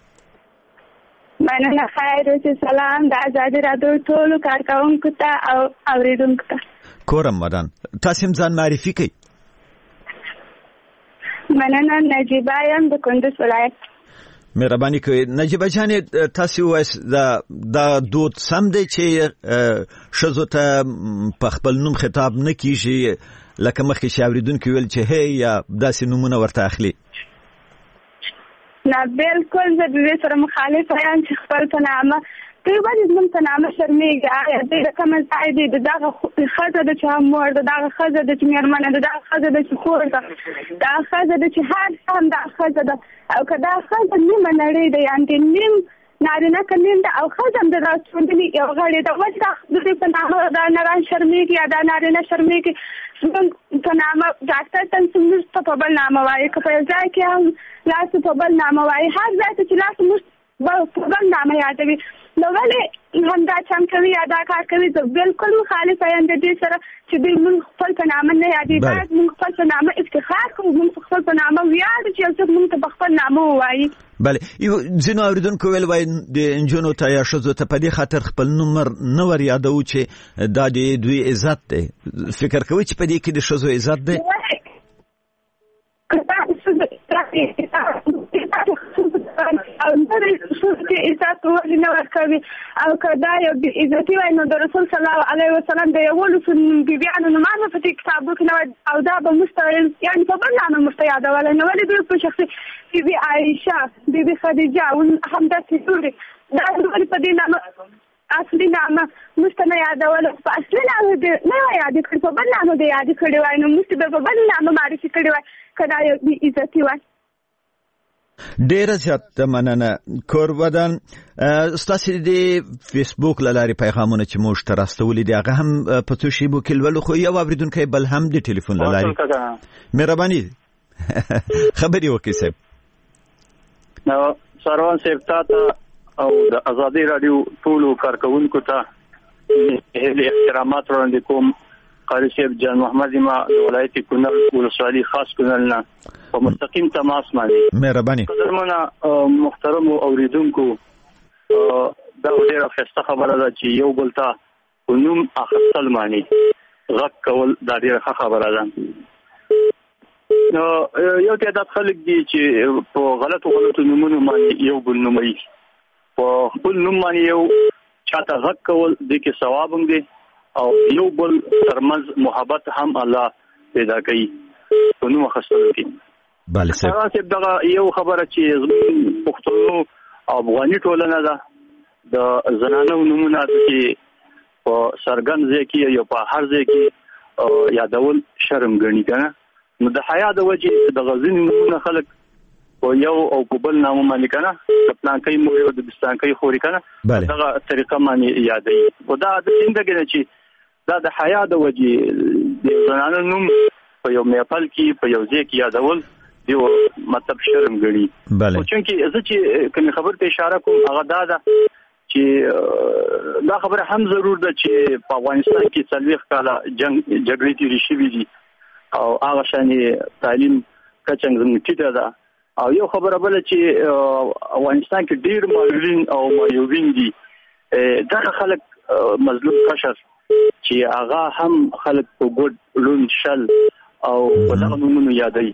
مننه خیر اوسئ سلام د آزادي رادیو ټولو کارکوونکو ته او اوریدونکو ته کورم مدن تاسو هم ځان معرفي کړئ مننه نجیبه یم د کندوز ولایت مهرباني کوئ نجیبه جانې تاسو وایي دا دود سم دی چې ښځو ته په خپل نوم خطاب نه کیږي لکه مخکې چې اوریدونکو ویل چې هی یا داسې نومونه ورته اخلي نه بالکل زه د دې سره مخالفه یم چې خپل په نامه دوی ولې زموږ په نامه شرمېږي. آیا دوی د کومه ځای دی د دغه ښځه ده چې هم مور ده، دغه ښځه ده چې مېرمنه ده، دغه ښځه ده چې خور ده، دغه ښځه ده چې هر څه هم دغه ښځه ده. او که دا ښځه نیمه نړۍ ده یعنې نیم نارینه که نیم ده او ښځه هم د راڅوندنې یو غړې ده، ولې دا د دوی په نامه دا نران شرمېږي یا دا نارینه شرمېږي. زموږ په نامه ډاکټر ته زموږ ته په بل نامه وایي، که په یو ځای کې هم لاس په بل نامه وایي، هر ځای ته چې لاس موږ په بل نامه یادوي. نو ولې همدا چم کوي یا دا کار کوي؟ زه بالکل مخالفه یم د دې سره چې دوی موږ خپل په نامه نه یادوي. باید موږ خپل په نامه افتخار کوو، موږ خپل په نامه ویاړو چې یو څوک موږ ته په خپل نامه ووایي. بله، ځینو اورېدونکو ویل وایي د نجونو ته یا ښځو ته په دې خاطر خپل نوم نه ور یادوو چې دا د دوی عزت دی. فکر کوئ چې په دې کې د ښځو عزت دی؟ او نورې ښځو ته عزت ولې نه ورکوي؟ او که دا یو بې عزتي وای نو د رسول صلی الله علیه وسلم د 11 بیبیانو نومونه په دې کتابو کې نه وای او دا به موږ ته یعنې په بل نامه موږ ته یادولی نو ولې دوی په شخصي بیبي عایشه، بیبي خدیجه همداسې نورې دا ولې په دې نامه اصلي نامه موږ ته نه یادوله؟ په اصلي نامه دې نه وای یادې کړي، په بل نامه دې یادې کړي وای نو موږ ته به په بل نامه معرفي کړي وای که دا یو بې عزتي وای. ډیره زیاته مننه. کورودان، ستاسو د فیسبوک له لارې پیغامونه چې موږ ته راستولي دي هغه هم په څو شیبو کې لولو، خو یو اورېدونکی بل هم د ټلیفون له لارې. مهرباني خبرې وکړئ صاحب. سروان صاحب تاته او د ازادي رادیو ټولو کارکونکو ته احترامات وړاندې کوم. قاری صاحب جان محمد ما د ولایت کونړ ولسوالي خاص کونړ نه په مستقیم تماس باندې. مهرباني. قدرمنه محترم اوریدونکو، دا ډیره ښه خبره ده چې یو بل ته نوم اخیستل معنی غږ کول دا ډیره ښه خبره ده. نو یو تعداد خلک دي چې په غلطو نومونو باندې یو بل نوموي، په خپل نوم باندې یو چاته غږ کول د کې ثواب هم دی او یو بل ترمنځ محبت هم الله پیدا کوي په نوم اخیستلو کې. بله صاحب، دغه یو خبره چې زموږ پښتنو افغاني ټولنه ده د زنانو نومونه چې په څرګند ځای کې یا په هر ځای کې یادول شرم ګڼي که نه، نو د حیا د وجې د غزني نومونه خلک په یو او په بل نامه باندې که نه د پلانکۍ مور او د بستانکۍ خورې که نه دغه طریقه باندې یادوي. خو دا د زندګۍ نه چې دا د حیا د وجې د زنانو نوم په یو محفل کې په یو ځای کې یادول دیو مطلب شرم ګڼي. خو چونکې زه چې کومې خبرې ته اشاره کوم هغه دا ده چې دا خبره هم ضرور ده چې په افغانستان کې 40 کاله جګړې تېرې شوي دي او هغه شانې تعلیم کچه زموږ ټیټه ده. او یو خبره بله چې افغانستان کې ډېر معلولین او معیوبین دي، دغه خلک مظلوم قشر چې هغه هم خلک په ګډ لون شل او په دغه نومونو یادوي.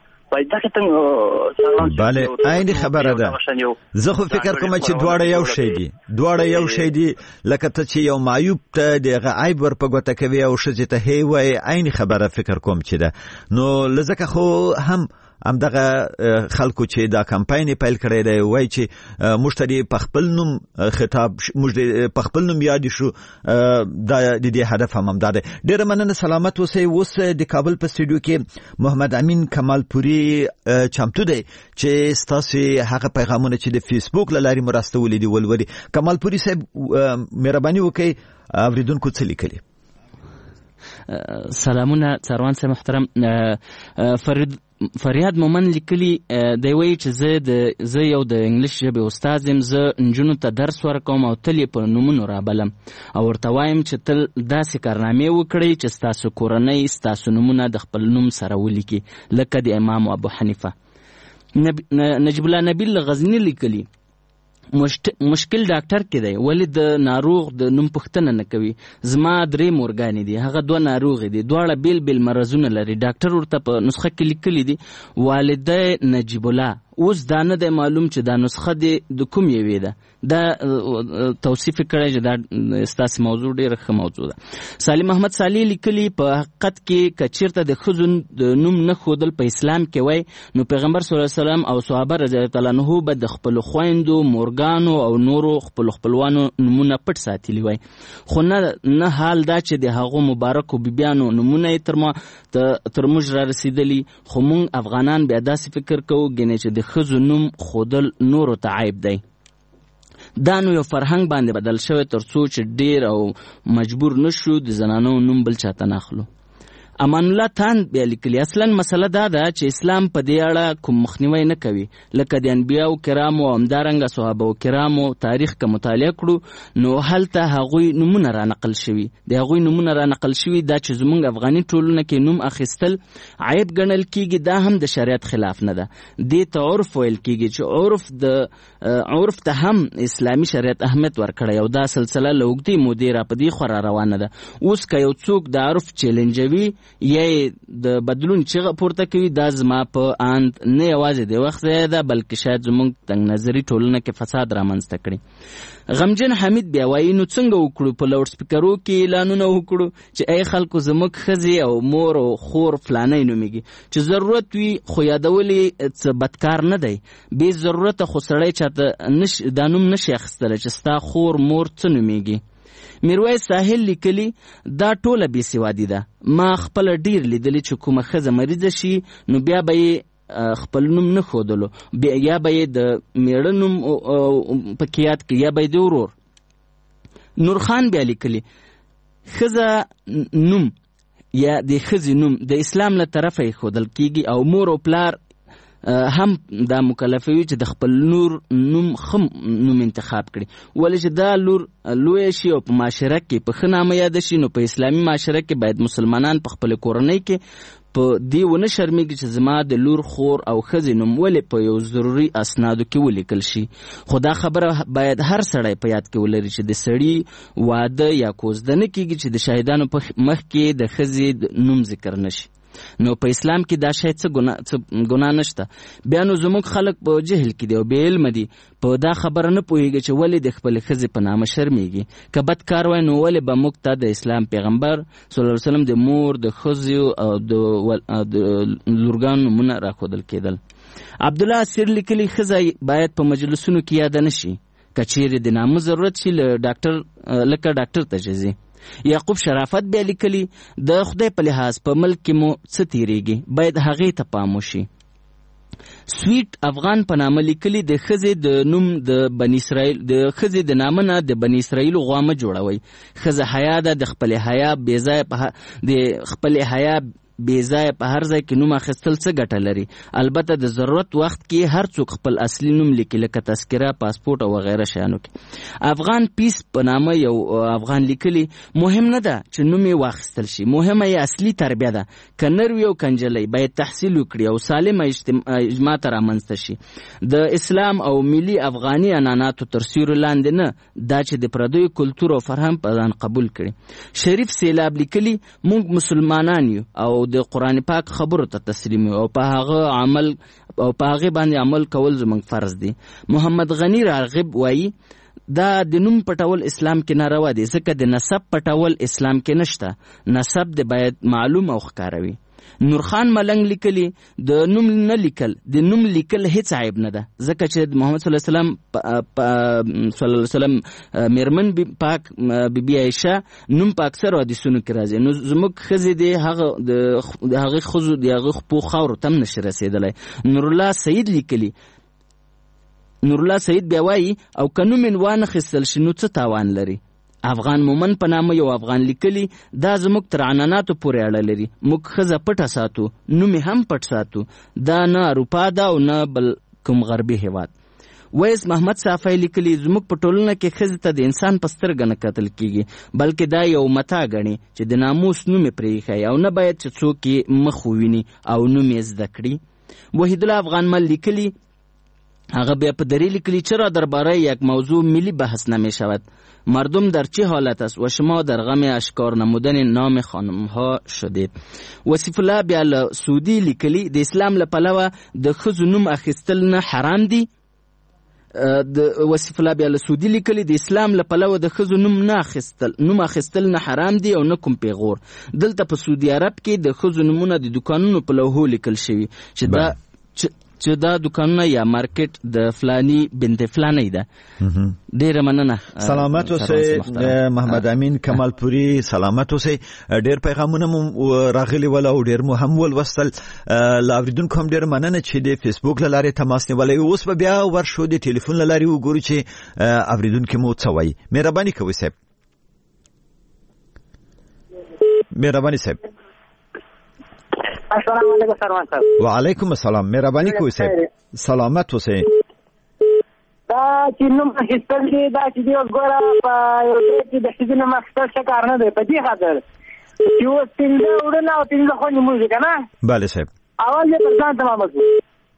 بله عین خبره ده. زه خو فکر کوم چې دواړه یو شی دي لکه ته چې یو معیوب ته دغه عیب ور په ګوته کوي او ښځې ته هی وایي، عین خبره فکر کوم چې ده. نو لزکه خو همدغه خلکو چې دا کمپاین پیل کړی دی وایي چې موږ ته په خپل نوم خطاب موږ په خپل نوم یاد شو، دا د دې هدف هم دا دی. ډېره مننه، سلامت اوسئ. اوس د کابل په استودیو کې محمد امین کمالپوري چمتو دی چې ستاسو هغه پیغامونه چې د فیسبوک له لارې مو راستولي دي ولولي. کمالپوري صاحب مهرباني وکړئ اوریدونکو څه لیکلي. سلامونه سروان صاحب محترم. فریاد مومن لیکلی دی وایي چې زه یو د انګلیش ژبې استاد یم، زه نجونو ته درس ورکوم او تل یې په نومونو رابلم او ورته وایم چې تل داسې کارنامې وکړئ چې ستاسو کورنۍ ستاسو نومونه د خپل نوم سره ولیکي، لکه د امام ابو حنیفه. نجیب الله نبیل غزنی لیکلی مشکل ډاکټر کې دی، ولې د ناروغ د نوم پوښتنه نه کوي؟ زما 3 مورګانې دي، هغه 2 ناروغې دي، دواړه بیل مرضونه لري. ډاکټر ورته په نسخه کې لیکلی دي والده نجیب الله اوس دا نه دی معلوم چې دا نسخه د کوم یوې ده. دا توصیف کړی چې دا ستاسې موضوع ډېره ښه موضوع ده. سالم احمد صالح لیکلي په حقیقت کې که چېرته د ښځو د نوم نه ښودل په اسلام کې وای نو پیغمبر صلی الله علیه وسلم او صحابه رضی الله تعالی عنهم به د خپلو خویندو، مورګانو او نورو خپلوانو نومونه پټ ساتلي وای. خو نه حال دا چې د هغو مبارکو بیبیانو نومونه یې تر موږ را رسېدلي. خو موږ افغانان بیا داسې فکر کوو ګنې چې د ښځو نوم ښودل نورو ته عیب دی. دا نو یو فرهنګ باندې بدل شوی تر څو چې ډیر او مجبور نشو د زنانو نوم بل چاته ناخلو. امان الله تان بیا لیکلي اصلا مسله دا ده چې اسلام په دې اړه کوم مخنیوی نه کوي. لکه د انبیاو کرامو او همدارنګه صحابه کرامو تاریخ که مطالعه کړو نو هلته هغوی نومونه را نقل شوي. د هغوی نومونه را نقل شوي دا چې زموږ افغاني ټولنه کې نوم اخیستل عیب ګڼل کیږي. دا هم د شریعت خلاف نه ده. دې ته عرف ویل کیږي چې عرف ته هم اسلامي شریعت اهمیت ورکړی او دا سلسله له اوږدې مودې را په دې خوا را روانه ده. اوس که یو څوک د عرف چیلنجوي یا د بدلون چیغه پورته کوي دا زما په اند نه یوازې د وخت ضایع ده بلکې شاید زموږ تنګ نظري ټولنه کې فساد رامنځته کړي. غمجن حمید بیا وایي نو څنګه وکړو؟ په لاوډ سپیکرو کې اعلانونه وکړو چې ای خلکو زموږ ښځې او مور او خور فلانی نومیږي. چې ضرورت وي خو یادولې څه بدکار نه دی. بې ضرورته خو سړی چاته دا نوم نشي اخیستلی چې ستا خور مور څه نومیږي. میرویس ساحل لیکلي دا ټوله بې سوادي ده. ما خپله ډیر لیدلي چې کومه ښځه مریضه شي نو بیا به یې خپل نوم نه ښودلو، یا به یې د میړه نوم پکې یاد کړي یا به یې د ورور. نورخان بیا لیکلي ښځه نوم یا د ښځې نوم د اسلام له طرفه یې ښودل کیږي او مور او پلار هم دا مکلفوي چې د خپل لور نوم ښه نوم انتخاب کړي. ولې چې دا لور لویه شي او په معاشره کې په ښه نامه یاده شي نو په اسلامي معاشره کې باید مسلمانان په خپل کورنۍ کې په دې ونه شرمېږي چې زما د لور، خور او ښځې نوم ولې په یو ضروري اسنادو کې ولیکل شي. خو دا خبره باید هر سړی په یاد کې ولري چې د سړي واده یا کوزده نه کیږي چې د شاهدانو په مخ کې د ښځې نوم ذکر نشي. نو په اسلام کې دا شاید څه ګناه نشته. بیا نو زموږ خلک په جهل کې دی او بې علمه دي، په دا خبره نه پوهېږي چې ولې د خپلې ښځې په نامه شرمېږي. که بد کار وای نو ولې به موږ ته د اسلام پیغمبر صلی الله علیه وسلم د مور، د ښځو او د لورګانو نومونه راښودل کېدل. عبدالله اسیر لیکلي ښځه باید په مجلسونو کې یاده نه شي. که چیرې د نامه ضرورت شي لکه ډاکټر ته چې ځي. یعقوب شرافت بیا لیکلي د خدای په لحاظ په ملک کې مو څه تیریږي باید هغې ته پام وشي. سویټ افغان په نامه لیکلي د ښځې د نوم د بني اسرائیل د ښځې د نامه نه د بني اسرائیل غوا مه جوړوئ. ښځه حیا ده، د خپلې حیا بې ځایه په هر ځای کې نوم اخیستل څه ګټه لري؟ البته د ضرورت وخت کې هر څوک خپل اصلي نوم لیکي لکه تذکره، پاسپورت او وغیره شیانو کې. افغان پیس په نامه یو افغان لیکلي مهم نه ده چې نوم یې واخیستل شي، مهمه یې اصلي تربیه ده. که نر وي او که نجلۍ باید تحصیل وکړي او سالمه اجتماع ته رامنځته شي. د اسلام او ملي افغاني عنعناتو تر سیوري لاندې نه، دا چې د پردیو کلتور او فرهنګ په ځان قبول کړي. شریف سیلاب لیکلي موږ مسلمانان یو او د قرآن پاک خبرو ته تسلیم او په هغه باندې عمل کول زموږ فرض دی. محمد غنی راغب وایي دا د نوم پټول اسلام کې ناروا دی ځکه د نسب پټول اسلام کې نشته. نسب د باید معلوم او ښکاروي. نورخان ملنګ لیکلي د نوم لیکل هیڅ عیب نه ده ځکه چې محمد صلی الله علیه وسلم میرمن پاک بیبي عایشه نوم په اکثر حدیثونو کې راځي. نو زموږ ښځې د هغې ښځو د هغې خپو خاورو ته هم نشي رسېدلی. نورالله سعید بیا وایي او که نوم یې وانخیستل شي نو څه تاوان لري؟ افغان مومن په نامه یو افغان لیکلي دا زموږ تر عنعناتو پورې اړه لري. موږ ښځه پټه ساتو، نوم یې هم پټ ساتو. دا نه اروپا ده او نه بل کوم غربي هیواد. ویس محمد صافی لیکلي زموږ په ټولنه کې ښځې ته د انسان په سترګه نه کتل کیږي بلکې دا یو متاع ګڼي چې د ناموس نوم یې پرېښی او نه باید چې څوک یې مخ وویني او نوم یې زده کړي. وحید الله افغان مل لیکلي هغه بیا په دری لیکلی چرا درباره یک موضوع ملی بحث نمی شود. مردم در چه حالت است و شما در غم اشکار نمودن نام خانم ها شدید. وصف الله بیا سعودی لیکلی د اسلام له پلوه د ښځو نوم اخیستل نه حرام دي. د وصف الله بیا سعودی لیکلی د اسلام له پلوه د ښځو نوم اخیستل نه حرام دي او نه کوم پیغور. دلته په سعودي عرب کې د ښځو نومونه د دکانونو په لوحو لیکل شوي چې دا دکانونه یا مارکیټ د فلانی بنت فلانی ده. ډیره مننه. سلامت اوسئ محمد امین کمالپوري، سلامت اوسئ. ډیر پیغامونه مو راغلي ول او ډیر مو هم ولوستل. لاوریدونکو هم ډیر مننه چې د فیسبوک لاره تماس نیولای. اوس به بیا ورشو د ټلیفون لاره وګورو چې اوریدونکو مو څه وایي. مهرباني کوئ صاحب. مهرباني صاحب. السلام علیکم سروان صاحب. وعلیکم السلام. مهرباني کوئ صاحب. سلامت اوسئ. دا چې نوم اخیستل دي دا چې دی اوس ګوره په یو ځای کې د ښځې نوم اخیستل ښه کار نه دی په دې خاطر چې اوس پنځه وړونه او پنځه خویندې موږ دي که نه. بله صاحب. اول یې پر ځان تمامه کړو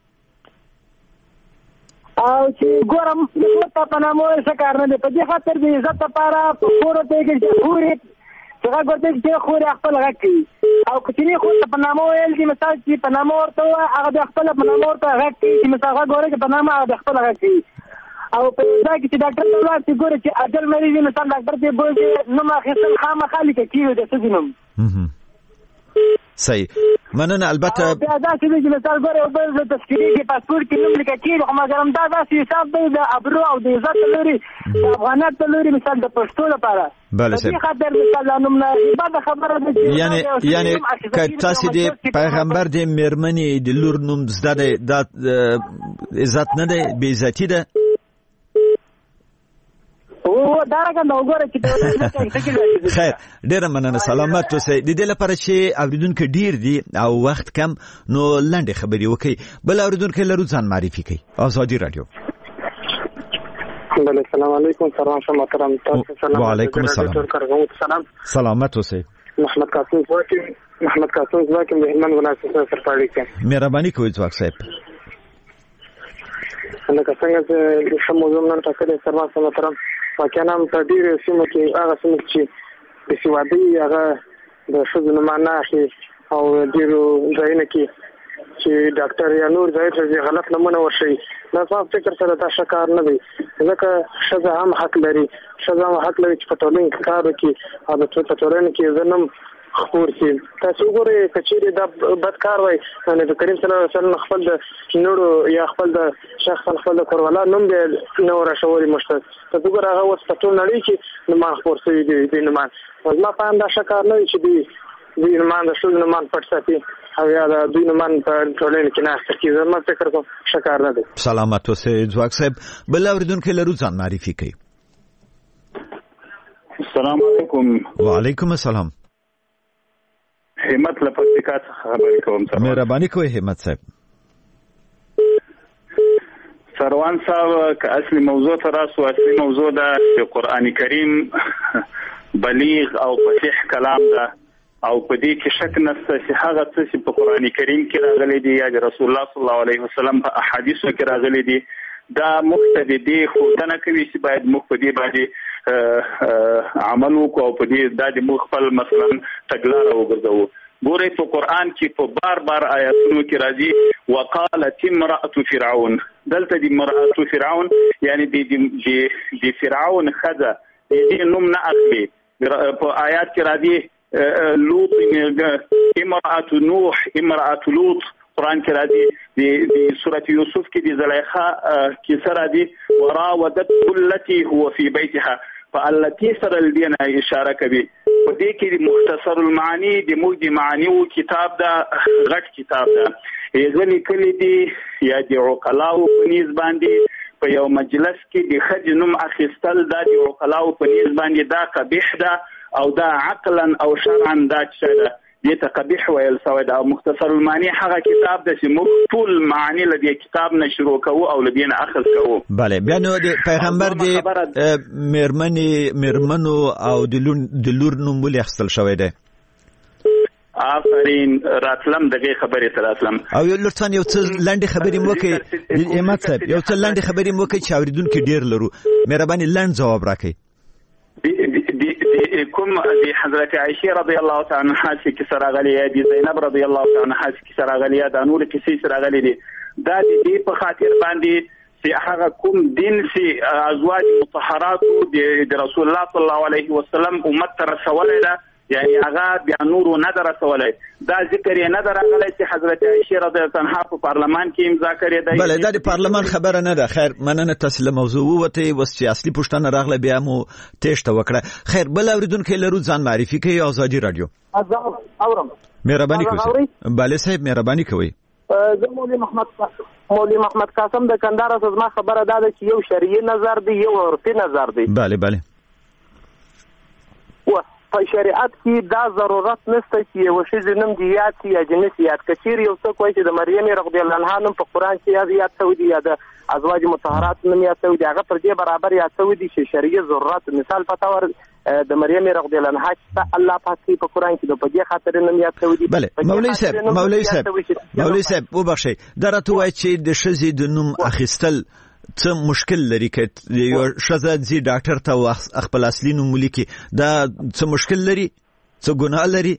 او چې ګوره مور ته په نامه ویل ښه کار نه دی. په دې خاطر د عزت لپاره په خورو ته یې کړي چې خورې چې غږ ورته چې خورې خپل غږ کوي او کوچني خور ته په نامه ویل دي مثال چې په نامه ورته ووایه هغه د خپله په نامه ورته غږ کوي چې مثال غږ وایي چې په نامه هغه د خپله غږ کوي. او په ځای کې چې ډاکټر ته ولاړ شي ګوره چې اجل مریض وي مثال ډاکټر ته بوځي نوم اخیستل خامخا لیکل کېږي د ښځې نوم. صحیح مننه. البته بیا داسې دی چې مثال ګوره یو بل د تذکرې کې پاسپورټ کې نوم لیکل کېږي خو مګر همدا داسې حساب دی د ابرو او د عزت ته لوري د افغانیت ته لوري مثال د پښتو لپاره. بله صاحب. په دې خاطر مثال دا نوم نه بده خبره ده یعنی که تاسې د پیغمبر د مېرمنې د لور نوم زده دی دا عزت نه دی بې عزتي ده. خیر ډیره مننه. سلامت اوسئ. د دې لپاره چې اوریدونکو ډیر دي او وخت کم نو لنډه خبرې وکړي. بل اوریدونکو لرو ځان معرفي کړي. آزادي رادیو. بله السلام علیکم سروان صاحب محترم. وعلیکم السلام. سلامت اوسئ. محمد قاسم زواکم د هلمند ولایت سرپاړی کې. مهرباني کوئ ځواک صاحب. لکه څنګه چې د ښه موضوع نن ټاکلې سروان صاحب محترم واقعا هم په ډېرو سیمو کې هغه سیمې چې بېسوادي هغه د ښځو نومان نه اخلي او ډېرو ځایونو کې چې ډاکټر یا نور ځای ته غلط نومونه ورښیي. دا زما فکر سره دا ښه کار نه دی ځکه ښځه هم حق لري چې په ټولنه کې کار وکړي او په ټولنه کې زه نوم خپور شي. تاسو وګورئ که چېرې دا بد کار وای نبي کریم صلی الله علیه وسلم خپل د نورو یا خپل د شخصا خپل د کوروالا نوم به نه ورشوري مشته. تاسو وګورئ هغه اوس په ټول نړۍ کې نومان خپور شوي دي. د نومان زما په اند دا ښه کار نه دی چې دوی نومان د ښځو نومان پټ ساتي او یا د دوی نومان په ټولنه کې نه اخیستل کېږي. زما فکر کوم ښه کار نه دی. سلامت اوسئ ځواک صاحب. بل اوریدونکي لرو ځان معرفي کړئ. السلام علیکم. وعلیکم السلام. همت له پکتیکا څخه خبرې کوم. مهرباني کوئ همت صاحب. سروان صاحب که اصلي موضوع ته راسو اصلي موضوع ده چې قرآن کریم بلیغ او فصیح کلام ده او په دې کې شک نشته چې هغه څه چې په قرآن کریم کې راغلي دي یا د رسول الله صلی الله علیه وسلم په احادیثو کې راغلي دي دا مقتدی دی ښودنه کوي چې باید موږ په دې باندې عمل وکړو او په دې د موږ خپل مثلا تګلاره وګرځوو. ګورئ په قرآن کې په بار آیاتونو کې راځي وقالت امرأة فرعون. دلته د امرأة فرعون یعنی د فرعون ښځه دې نوم نه اخلي. په آیات کې راځي لوط امرأة نوح امرأة لوط. قرآن کې راځي د سورة یوسف کې د زلیخا کیسه راځي وراودت التي هو في بيتها فالتي سره الدين اشاره کوي. په دې کې مختصر المعانی د موږ د معانیو کتاب دا غټ کتاب ده. ځینې کلی دي یا د عقلاو په نیز باندې په یو مجلس کې د ښځې نوم اخیستل دا د عقلاو په نیز باندې دا قبیح ده او دا عقلا او شرعا دا څه ده دې ته قبیح ویل شوی ده. او مختصر المعانی هغه کتاب ده چې موږ ټول معانی له دې کتاب نه شروع کوو او له دې نه اخذ کوو. بله بیا نو د پیغمبر د میرمنو او د لور نوم ولې اخیستل شوی دی؟ آفرین راتلم دغه خبرې تر راتلم. او یو لورتان یو څه لنډې خبرې مو وکړي احمد صاحب، یو څه لنډې خبرې مو وکړي چې اوریدونکو ډیر لرو، مهرباني لنډ جواب راکړئ. کوم د حضرت عائشه رضی الله تعالی عنها چې کیسه راغلی دی، زینب رضی الله تعالی عنها چې کیسه راغلی دی، د نور کیسې راغلی دي، دا د دې په خاطر باندې چې هغه کوم دین چې ازواج مطهرات د رسول الله صلی الله علیه وسلم امت ته رسولای ده، یعنی هغه بیا نور نه درسولای، دا ذکر یې نه درغلی چې حضرت عائشه رضی الله عنها په پارلمان کې امضا کړې ده. بله دا د پارلمان خبره نه ده. خیر مننه، تاسو له موضوع ووتئ، اوس چې اصلي پوښتنه راغله بیا مو تېښته وکړه. خیر بل اوریدونکی لرو، ځان معرفي کوي. ازادي رادیو اورم، مهرباني کوئ. بله صاحب مهرباني کوئ. زه مولوي محمد قاسم د کندهار څخه. زما خبره دا ده چې یو شرعي نظر دی، یو عرفي نظر دی. بله په شریعت کې دا ضرورت نشته چې یو شی نوم دی یاد شي یا جنس یاد کچیر یو څوک وایي چې د مریم رضی الله عنها نوم په قرآن کې یاد شوی دی یا د ازواج مطهرات نوم یاد شوی دی، هغه پر دې برابر یاد شوی دی چې شرعي ضرورت. مثال په تور د مریم رضی الله عنها چې الله پاک په قرآن کې د په دې خاطر نوم یاد شوی دی. بله مولوي صاحب وبخښئ، دا راته وایي چې د ښځې د نوم اخیستل څه مشکل لري که یو ښځه ځي ډاکټر ته او خپل اصلي نوم ولیکي، دا څه مشکل لري، څه ګناه لري؟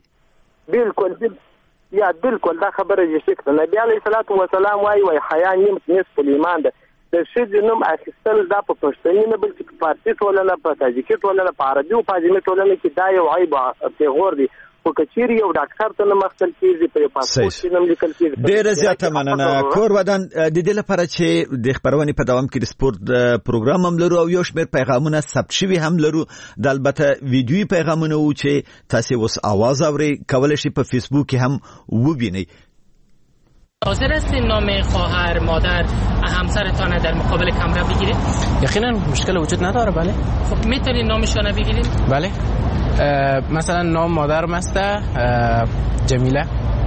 بالکل دا خبره چې شک ده. نبی علیه الصلاة والسلام وایي حیا نصف الایمان ده. د ښځې نوم اخیستل دا په پښتني نه بلکې په فارسي ټولنه، په تاجکي ټولنه، په عربي او په اعجمي ټولنه کې دا یو عیب پیغور دی. خو کچیر یو ډاکټر ته نوم اخیستل کېږي، په یو پاسپورټ کې نوم لیکل کېږي. ډېره زیاته مننه. کور ودان د دې لپاره چې د خپرونې په دوام کې د سپورت پروګرام هم لرو او یو شمېر پیغامونه ثبت شوي هم لرو، د البته ویډیویي پیغامونه وو چې تاسې اوس آواز اورئ، کولی شئ په فیسبوک کې هم وبینئ. حاضر هستین نام خواهر، مادر، همسرتان در مقابل کامera بگیرید؟ یقینا مشکل وجود نداره. بله. خب میتونید نامشان بگیرید؟ بله. مثلا نام مادرم است جمیله.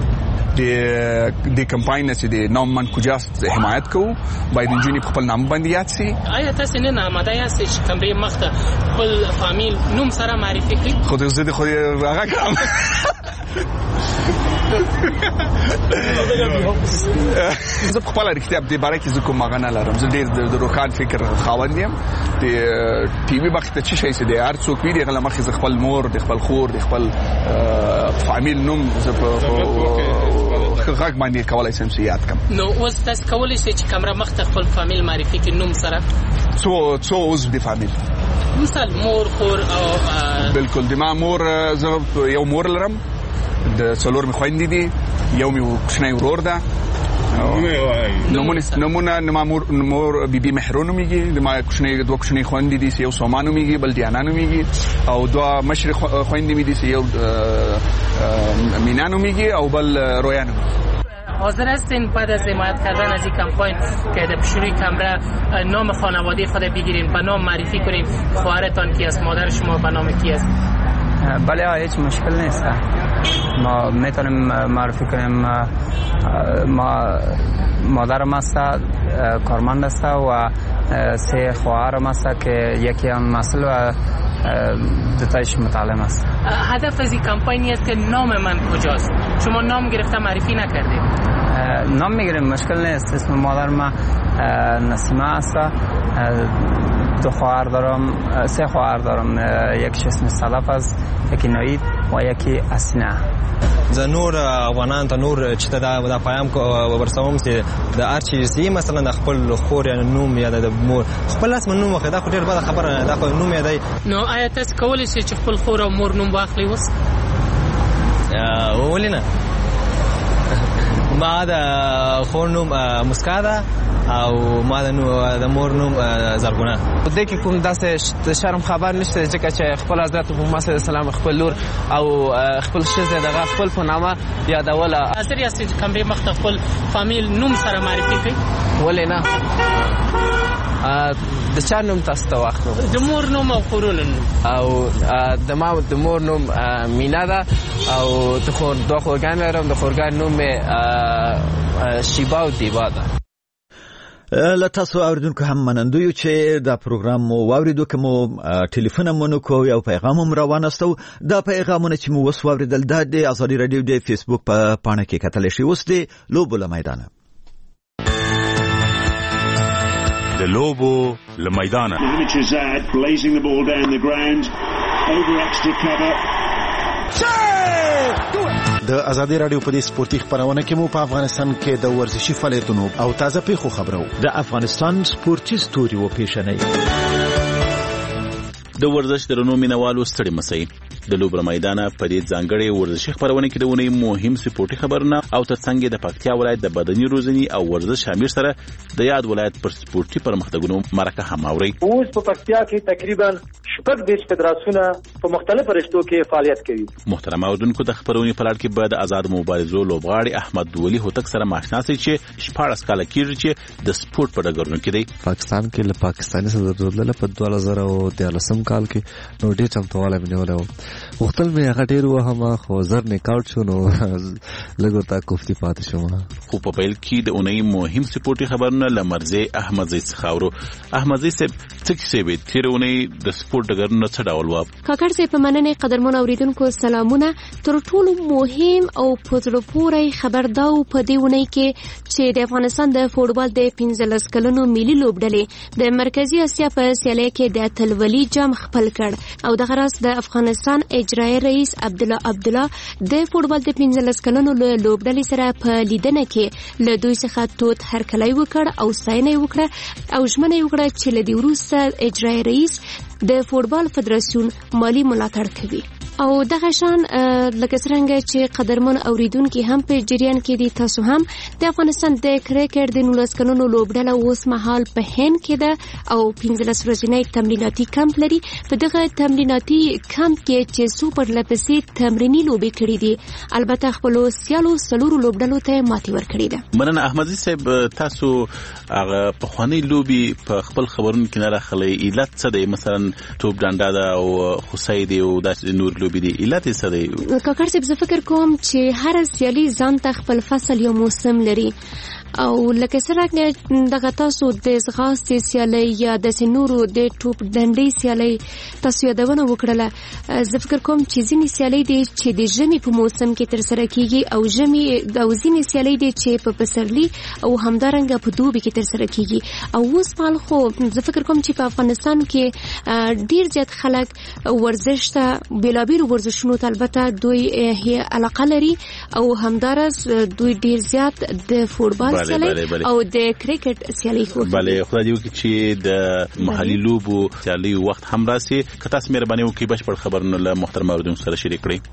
د کمپاین چې د نام من کجاست حمایت کوو، باید نجونې په خپل نام باندې یاد شي. آیا تاسو نه آماده یاست چې کمرې مخته خپل فامیل نوم سره معرفي کړئ؟ خود زه د خود راغه کړم. زه په خپل رښتیا په دې باره کې زه کوم هغه نه لرم. زه ډېر د روښان فکر خاوند یم. د ټي وي وخت ته چې شی چې د هر څوک وي دغه مخې زه خپل مور، د خپل خور، د خپل فامیل نوم زه په غږ باندې کولای شم چې یاد کړم. نو اوس تاسو کولی شئ چې کامera مخته خپل فامیل معرفي کړئ نوم سره؟ څو عضو د فامیل، مثال مور، خور او بالکل. د ما مور، زه یو مور لرم، د څلور مې خویندې دي، یو مې کوچنی ورور ده. نمونه مور بیبي مهرو نومیږي، د ما دوه کوچنۍ خویندې دي چې یو سوما نومیږي، بل دیانا نومیږي، او دوه مشرې خویندې مې دي چې یو مینا نومیږي او بل رویا نومیږي. حاضر هستین بعد از حمایت کردن از این کمپاین که در پیش روی کامera نام خانواده خود بگیرین، به نام معرفی کنین خواهرتان کی است، مادر شما به نام کی است؟ بله هیچ مشکل نیست. ما میتونیم معرفی کنیم. ما مادرم است، کارمند است و 3 خواهرم است که یکی آن مسئول و دوتایش متعلم است. هدف از این کمپینی است که نام من کجاست. شما نام گرفته معرفی نکردید؟ نام میگیریم، مشکل نیست. اسم مادرم نسیمه است. 2 خواهر دارم، 3 خواهر دارم. یکیش اسم صدف است، یکی نوید و یکی اسینه. زه نور افغانان ته نور چې دا پیام ورسوم چې د هر چیز مثلا د خپل خور یا نوم یا د مور خپل اسم نوم واخلي، دا خو ډېر بده خبره نه ده، خو نوم یې دی. نو آیا تاسو کولی شئ چې خپل خور او مور نوم واخلئ اوس؟ ولې نه؟ ما د خور نوم مسکا ده او ما د مور نوم زرغونه. دې کې کوم داسې شرم خبر نشته ځکه چې خپل حضرت محمد صلی الله علیه وسلم خپل لور او خپل ښځه دغه خپل په نامه یادوله. حاضر یاست چې کمرې مخته خپل فامیل نوم سره معرفي کړئ؟ ولې نه؟ د چا نوم تاسو ته واخلو؟ د مور نوم او خورونو نوم. او د مور نوم مینا ده او د خور 2 خورګان لرم. د خورګان نوم شیبا او دیبا ده. لتاسو اوریدونکو هم منندو یو چې دا پروګرام مو واوریدو کوم ټلیفون مونږ کو یو پیغام هم روانستو دا پیغامونه چې مو وس واوریدل د ازادي رادیو د فیسبوک په پاڼه کې کتل شي اوس د لوبو لمیدانه د لوبو لمیدانه blazing the ball down the ground over extra cover د ازادي رادیو په دې سپورتي خبرونه کې مو په افغانستان کې د ورزشي فعالیتونو او تازه پیښو خبرو د افغانستان سپورتي ستوري و پیښنې د ورزش درنو مینوالو ستړي مسئ د لوبر میدانه په دې ځانګړي ورزشي خبرونه کې د ونې مهم سپورتي خبرونه او ترڅنګ د پکتیا ولایت د بدني روزنی او ورزش امیر سره د یاد ولایت پر سپورتي پرمختګونو مرکه هم اوري. اوس په پکتیا کې تقریبا شپږ دیش فدراسیونه په مختلفو رشتو کې فعالیت کوي. محترم اوردونکو د خبرونې په لړ کې به د آزاد مبارزو لوبغاړي احمد ولی هوتک سره ماشنا سي چې 14 کال کېږي چې د سپورت په ډګرونو کې دی. پاکستان کې له پاکستاني سره درلودل په 2013 کال کې نو ډېر چمتواله مینوله وختل مې هغه ډېر وهم خو زر نه کاوټ شو نو لګو تا کوفتي پاتې شو. خو په پیل کې د اونۍ مهم سپورتي خبرونه لمرزه احمد زید څخاورو. احمد زید څه کیسه به تیرونی د سپورت ډګرونو څه ډول و؟ کاکړ سي په مننه قدرمن اوریدونکو سلامونه. تر ټولو مهم او پوتره پورې خبر دا په دې ونی کې چې د افغانستان د فوټبال د 15 کلونو ملي لوبډلې د مرکزی اسیا په سیالۍ کې د اتلولي جام خپل کړ او د غراس د افغانستان اجرایی رئیس عبدالله د فوټبال د 15 کلونو لوبډلې سره په لیدنه کې له دوی څخه توت هرکلی وکړ او ستاینه وکړه او ژمنه وکړه چې له دې وروسته اجرایی رئیس د فوټبال فدراسیون مالی ملاتړ کوي. او دغه شان لکه څنګه چې قدرمن اوریدونکو هم په جریان کې دي تاسو هم د افغانستان د کرکټ د 19 کلونو لوبډله اوس مهال په هند کې ده او 15 ورځنی تمریناتي کمپ لري. په دغه تمریناتي کمپ کې چې سوپر لپسې تمرینی لوبې کړې دي البته خپل سیالو سلور لوبډلو ته ماتې ورکړې ده. مننه احمدزي صاحب. تاسو هغه په خواني لوبي په خپل خبرونو کې نه راخلي علت څه دی؟ مثلا توپ ډانډا ده او خصایدي او د نور لوبي دي علت څه دی؟ کاکړ صاحب زه فکر کوم چې هر سیالي ځان ته خپل فصل یو موسم لري او لکه څنګه دغه تاسو د ځغاستې سیالي یا د سنورو د ټوپ ډنډۍ سیالي تاسو یادونه وکړه. زه فکر کوم چې ځینې سیالي دي چې د ژمي په موسم کې تر سره کیږي او ژمي د ځینې سیالي دي چې په پسرلي او همدارنګه په دوبي کې تر سره کیږي. او اوس مال خو زه فکر کوم چې په افغانستان کې ډیر زیات خلک ورزش ته بلابیر ورزشونو ته البته دوی علاقه لري او همدارس دوی ډیر زیات د فوټبال او د کرکټ سیالي کوي. بله خدای دې وکړي چې د محلي لوبو سیالي وخت هم راسي. که تاسو مهرباني وکړئ بشپړ خبرونه له محترم اوریدونکو سره شریک کړئ.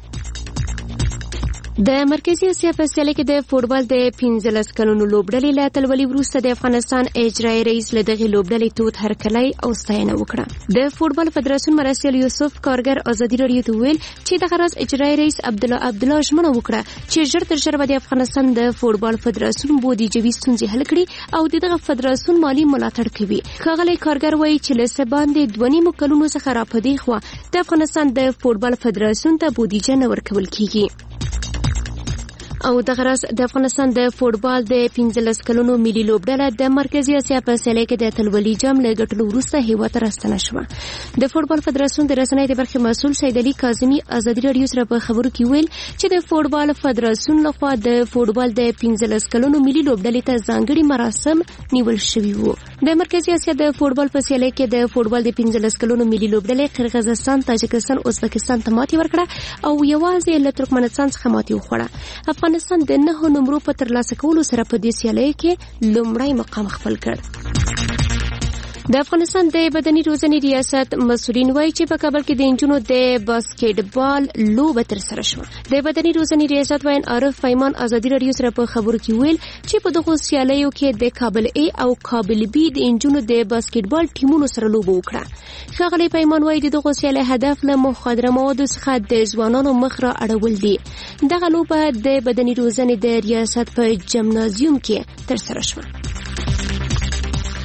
د مرکزی اسیا په سیالۍ کې د فوټبال د 15 کلونو لوبډلې له اتلولي وروسته د افغانستان اجرایی رئیس له دغه لوبډلې توت هرکلی او ستاینه وکړه. د فوټبال فدراسیون مرسل یوسف کارګر ازادي رادیو ته ویل چې د غرض اجرایی رئیس عبدالله ژمنه وکړه چې ژر تر ژره به د افغانستان د فوټبال فدراسیون بودیجوي ستونزې حل کړي او دغه فدراسیون مالی ملاتړ کوي. ښاغلی کارګر وایي چې له څه باندې 2.5 کلونو څخه راپدې خو د افغانستان د فوټبال فدراسیون ته بودیجه نه ورکول کیږي. او دغه راز د افغانستان د فوټبال د 15 کلونو ملي لوبډله د مرکزی اسیا په سیالۍ کې د اتلولي جام له ګټلو وروسته هیواد ته راستنه شوه. د فوټبال فدراسیون د رسنۍ د برخې مسؤل سید علي کاظمي ازادي رادیو سره په خبرو کې ویل چې د فوټبال فدراسیون لخوا د فوټبال د 15 کلونو ملي لوبډلې ته ځانګړي مراسم نیول شوي وو. د مرکزی اسیا د فوټبال په سیالۍ کې د فوټبال د 15 کلونو ملي لوبډلې قرغیزستان، تاجکستان، ازبکستان ته ماتې ورکړه او یوازې له ترکمنستان څخه ماتې وخوړه. افغانستان د 9 نمرو په ترلاسه کولو سره په دې سیالۍ کې لومړی مقام خپل کړ. د افغانستان د بدني روزنې ریاست مسؤلین وایي چې په کابل کې د انجونو د باسکټبال لوبه ترسره شوه. د بدني روزنې ریاست وین عارف پیمان ازادي رادیو سره په خبرو کې ویل چې په دغه سیالیو کې د کابل ای او کابل بی د انجونو د باسکټبال ټیمونو سره لوبه وکړه. ښاغلی پیمان وایي د دغه سیالۍ هدف له مخدره موادو څخه د ځوانانو مخ را اړول دي. دغه لوبه د بدني روزنې د ریاست په جمنازیوم کې ترسره شوه.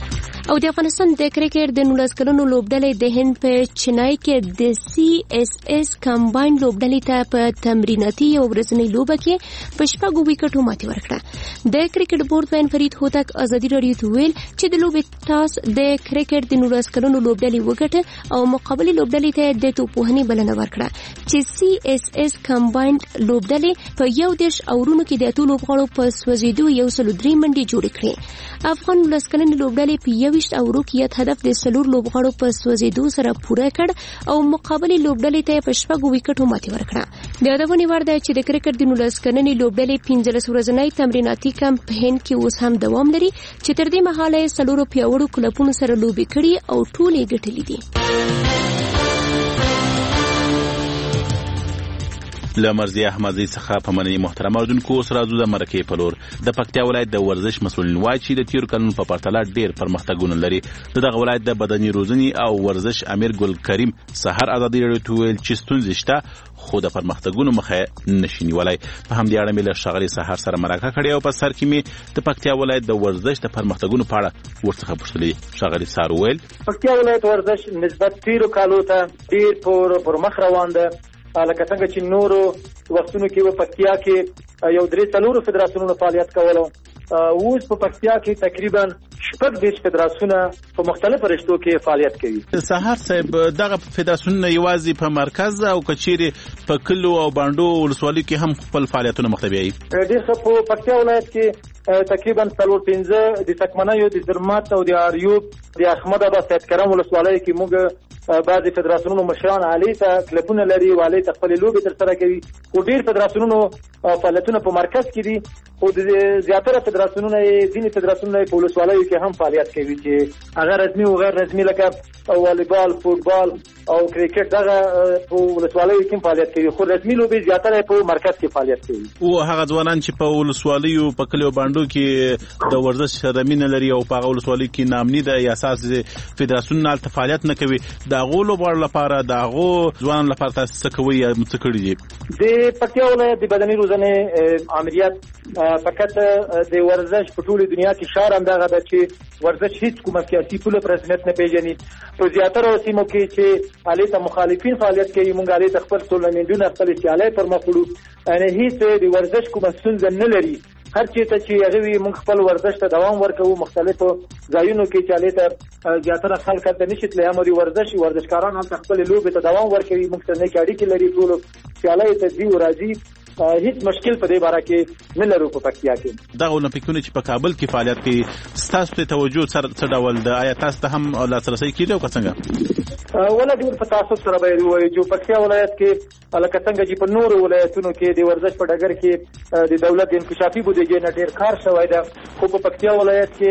او د افغانستان د کرکټ د 19 کلنو لوبډلې د هند په چنای کې د CSS کمباین لوبډلې ته په تمریناتي او ورځنۍ لوبه کې په 6 وکټو ماتې ورکړه. د کرکټ بورډ وین فرید هوتک ازادي راډیو ته ویل چې د لوبې ټاس د کرکټ د 19 کلنو لوبډلې وګټه او مقابله لوبډلې ته د توپوهنې بلنه ورکړه چې CSS کمباین لوبډلې په 11 اورونو کې د ټولو لوبغاړو په سوځېدو 103 منډې جوړې کړې. افغان 19 کلنې لوبډلې په 21 اورو کې یاد هدف د 4 لوبغاړو په سوځېدو سره پوره کړ او مقابله لوبډلې ته په 6 وکټو ماتې ورکړه. د یادونې وړ ده چې د کرکټ د 19 کلنې لوبډلې 15 ورځنی تمریناتي کمپ په هند کې اوس هم دوام لري چې تر دې مهاله 4 پیاوړو کلبونو سره لوبې کړې او ټولې ګټلې دي. لمرزی احمدزی څخه په مننې محترم اوردونکو سره راځو د مرکې په لور. د پکتیا ولایت د ورزش مسؤلین وایي چې د تیر کلونو په پرتله ډېر پرمختګونه لري. دغه ولایت د بدني روزنې او ورزش امیر ګل کریم سحر ازادي راډیو ته ویل چې ستونزې شته خو د پرمختګونو مخه نشي نیولای. په همدې اړه مې له ښاغلي سحر سره مرکه کړې او په سر کې مې د پکتیا ولایت د ورزش د پرمختګونو په اړه ورڅخه پوښتلې. ښاغلي سحر ویل پکتیا ولایت ورزش نسبت تیرو کالو ته ډېر پر مخ روان ده. لکه څنګه چې نورو وختونو کې په پکتیا کې یو 3 فدراسیونونو فعالیت کولو، اوس په پکتیا کې تقریبا 6 فدراسیونه په مختلفو رشتو کې فعالیت کوي. سحر صاحب دغه فدراسیونونه یوازې په مرکز او کچيري په کلو او باندو ولسوالۍ کې هم خپل فعالیتونه مختبي. ډېر په پکتیا ولایت کې تقریبا 4-5 د تکمنیو د درمات او د اریوب د احمد آباد سید کرم ولسوالۍ کې موږ بعضی فدراسیونونو مشران عالی ته کلبونه لري، والي ته خپل لوبي تر سره کوي. او ډیر فدراسیونونو فعالیتونه په مرکز کې دي او د زیاتره فدراسیونونو ځینې فدراسیونونو په ولسوالیو کې هم فعالیت کوي چې هغه رسمي او غیر رسمي لکه والیبال، فوتبال او کرکټ دغه په ولسوالیو کې فعالیت کوي، خو رسمي لوبي زیاتره په مرکز کې فعالیت کوي. او هغه ځوانان چې په ولسوالیو په کلیو باندو کې د ورزش رمینه لري او په ولسوالۍ کې نامني د اساس فدراسیونال فعالیت نه کوي، د غولو بار لپاره د غو ځوانان لپاره تاسو څه کوي یا څه کړی دي؟ د پکتیا ولایت د بدني روزنې امریت فقط د ورزش په ټوله دنیا کې شعار هم دغه ده چې ورزش هیڅ کومه سیاسي پوله پر رسمیت نه پیژني. په زیاتره سیمو کې چې علي ته مخالفین فعالیت کوي، مونږ علي ته خپل ټولنیزونه خپل سیالي پر مخ وړو، یعنی هیڅ د ورزش کومه ستونزه نه لري. هر چیرته چې هغه موږ خپل ورزش ته دوام ورکوو، مختلفو ځایونو کې چې علي ته زیاتره خلک ته نشي تللی، هم د ورزشکاران هم خپل لوبې ته دوام ورکوي، موږ سره نیک اړیکې لري، ټول سیالي ته ځي او راځي، هیڅ مشکل په دې باره کې نه لرو. په پکتیا کې دغه اولمپیکونه چې په کابل کې فعالیت کوي ستاسو ته توجه څه ډول ده؟ آیا تاسو ته هم لاسرسي کیږي او څنګه؟ ولا ډېر په تاسو سره به وایي چې پکتیا ولایت کې لکه څنګه چې په نورو ولایتونو کې د ورزش په ډګر کې د دولت د انکشافي بودیجې نه ډېر کار شوی ده، خو په پکتیا ولایت کې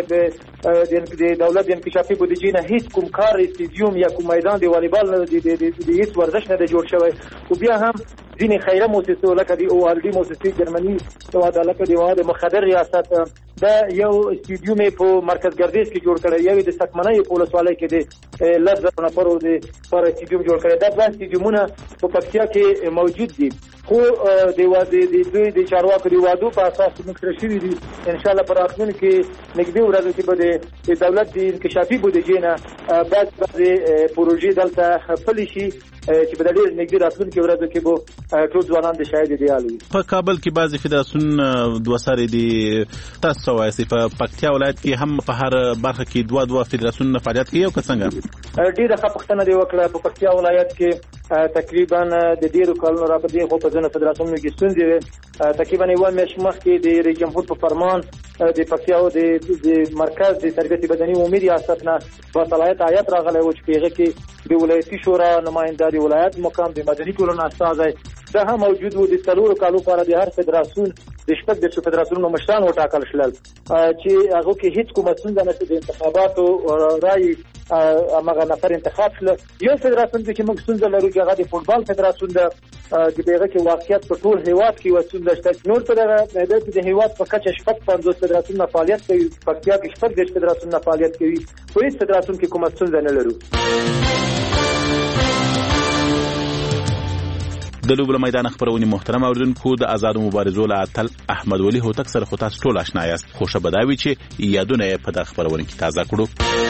د دولت د انکشافي بودیجې نه هیڅ کوم کار استادیوم یا کوم میدان د والیبال نه د هیڅ ورزش نه جوړ شوی. خو بیا هم ځینې خیره موسسو لکه د اوالډي موسسې جرمني او لکه د مخدر ریاست دا یو استادیوم په مرکز ګردیز کې جوړ کړی، یو د سکمنۍ په ولسوالۍ کې د 10,000 نفرو د پر استادیوم جوړ کړی. دا دوه استادیومونه په پکتیا کې موجود دي، خو د دوی د چارواکو د وعدو په اساس موږ سره شوي دي. ان شاء الله پر راتلونکو کې نږدې ورځو کې به د دولت د انکشافي بودیجې نه بعضې پروژې دلته خپلې شي چې په ډېر نږدې راتلونکو ورځو کې به ټول ځوانان د شاهد دیال وي. په کابل کې بعضې فدراسیون دوه سرې دي، تاسو وایئ په پکتیا ولایت کې هم په هر برخه کې دوه فدراسیون فعالیت کوي او که څنګه؟ ډېره ښه پوښتنه دې وکړه. په پکتیا ولایت کې تقریبا د ډېرو کلونو راپدې خو په ځینو فدراسیونونو کې ستونزې وې. تقریبا یوه میاشت مخکې د رئیس جمهور په فرمان د پکتیا د مرکز د تربیت بدني عمومي ریاست نه باصلاحیت هیئت راغلی و چې په هغه کې د ولایتي شورا نماینده، د ولایت مقام، د مدني ټولنو استازی دا هم موجود و. د 4 کالو لپاره د هر فدراسیون د 6 فدراسیونونو مشران وټاکل شول چې هغه کې هیڅ کومه ستونزه نشته. د انتخاباتو رایې هغه نفر انتخاب شول. یو فدراسیون چې موږ ستونزه لرو چې هغه د فوټبال فدراسیون ده، چې دغه کې واقعیت په ټول هیواد کې وسوله شته. نور په دغه د هیواد په کچه 50 فدراسیونونه فعالیت کوي، پکتیا کې 10 فدراسیونونه فعالیت کوي، خو هیڅ فدراسیون کې کومه ستونزه نه لرو. د لوبو میدان خبرونه محترم اوریدونکو د آزاد مبارزو له اتل احمد ولی هوتک سره خو تاسو ټول آشنا یاست. خوشا بداوی چې یادونه په دغه خبرونه کې تازه کړو.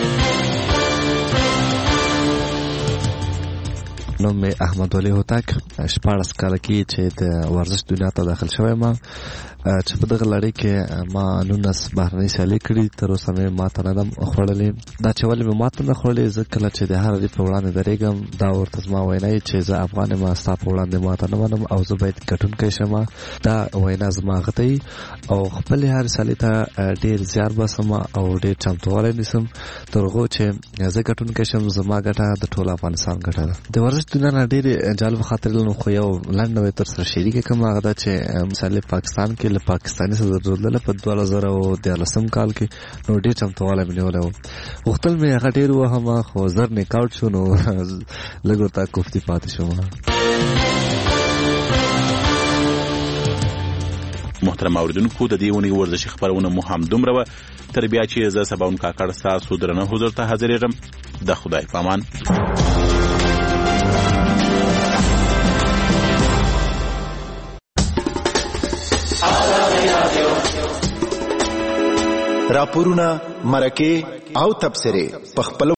نوم می احمد ولی هوتک 14 کال کې چې د ورزش دنیا ته داخل شوم ما چې په دغه لړۍ کې ما 19 بهرنۍ سیالۍ کړې تر اوسه مې ماته نه دم خوړلې. دا چې ولې مې ماته نه خوړلې زه کله چې د هر په وړاندې درېږم دا ورته زما وینا چې زه افغان یم ستا په وړاندې ماته نه منم او زه باید ګټونکی شم. دا وینا زما غته او خپل هر سیالۍ ته ډېر زیار باسم او ډېر چمتووالی نیسم تر هغو چې زه ګټونکی شم. زما ګټه د ټول افغانستان ګټه ده. د ورزش دنیا نه ډېرې جالب خاطرې لرم خو یو لنډه به تر سره شریکه کړم. هغه دا چې مثال پاکستان کې له پاکستاني سره درلودله په 2013 کال کې نو ډېر چمتووالی مې نیولی و. غوښتل مې هغه ډېر ووهم خو زر نیک آوټ شو نو لږ ورته کوفتي پاتې شوم. محترم اوریدونکو د دې ونې ورزشي خبرونه مو هم دومره وه. تر بیا چې زه سباون کاکړ ستاسو درنه حضور ته حاضرېږم. د خدای په امان. راپورونه مرکه او تبصره په خپل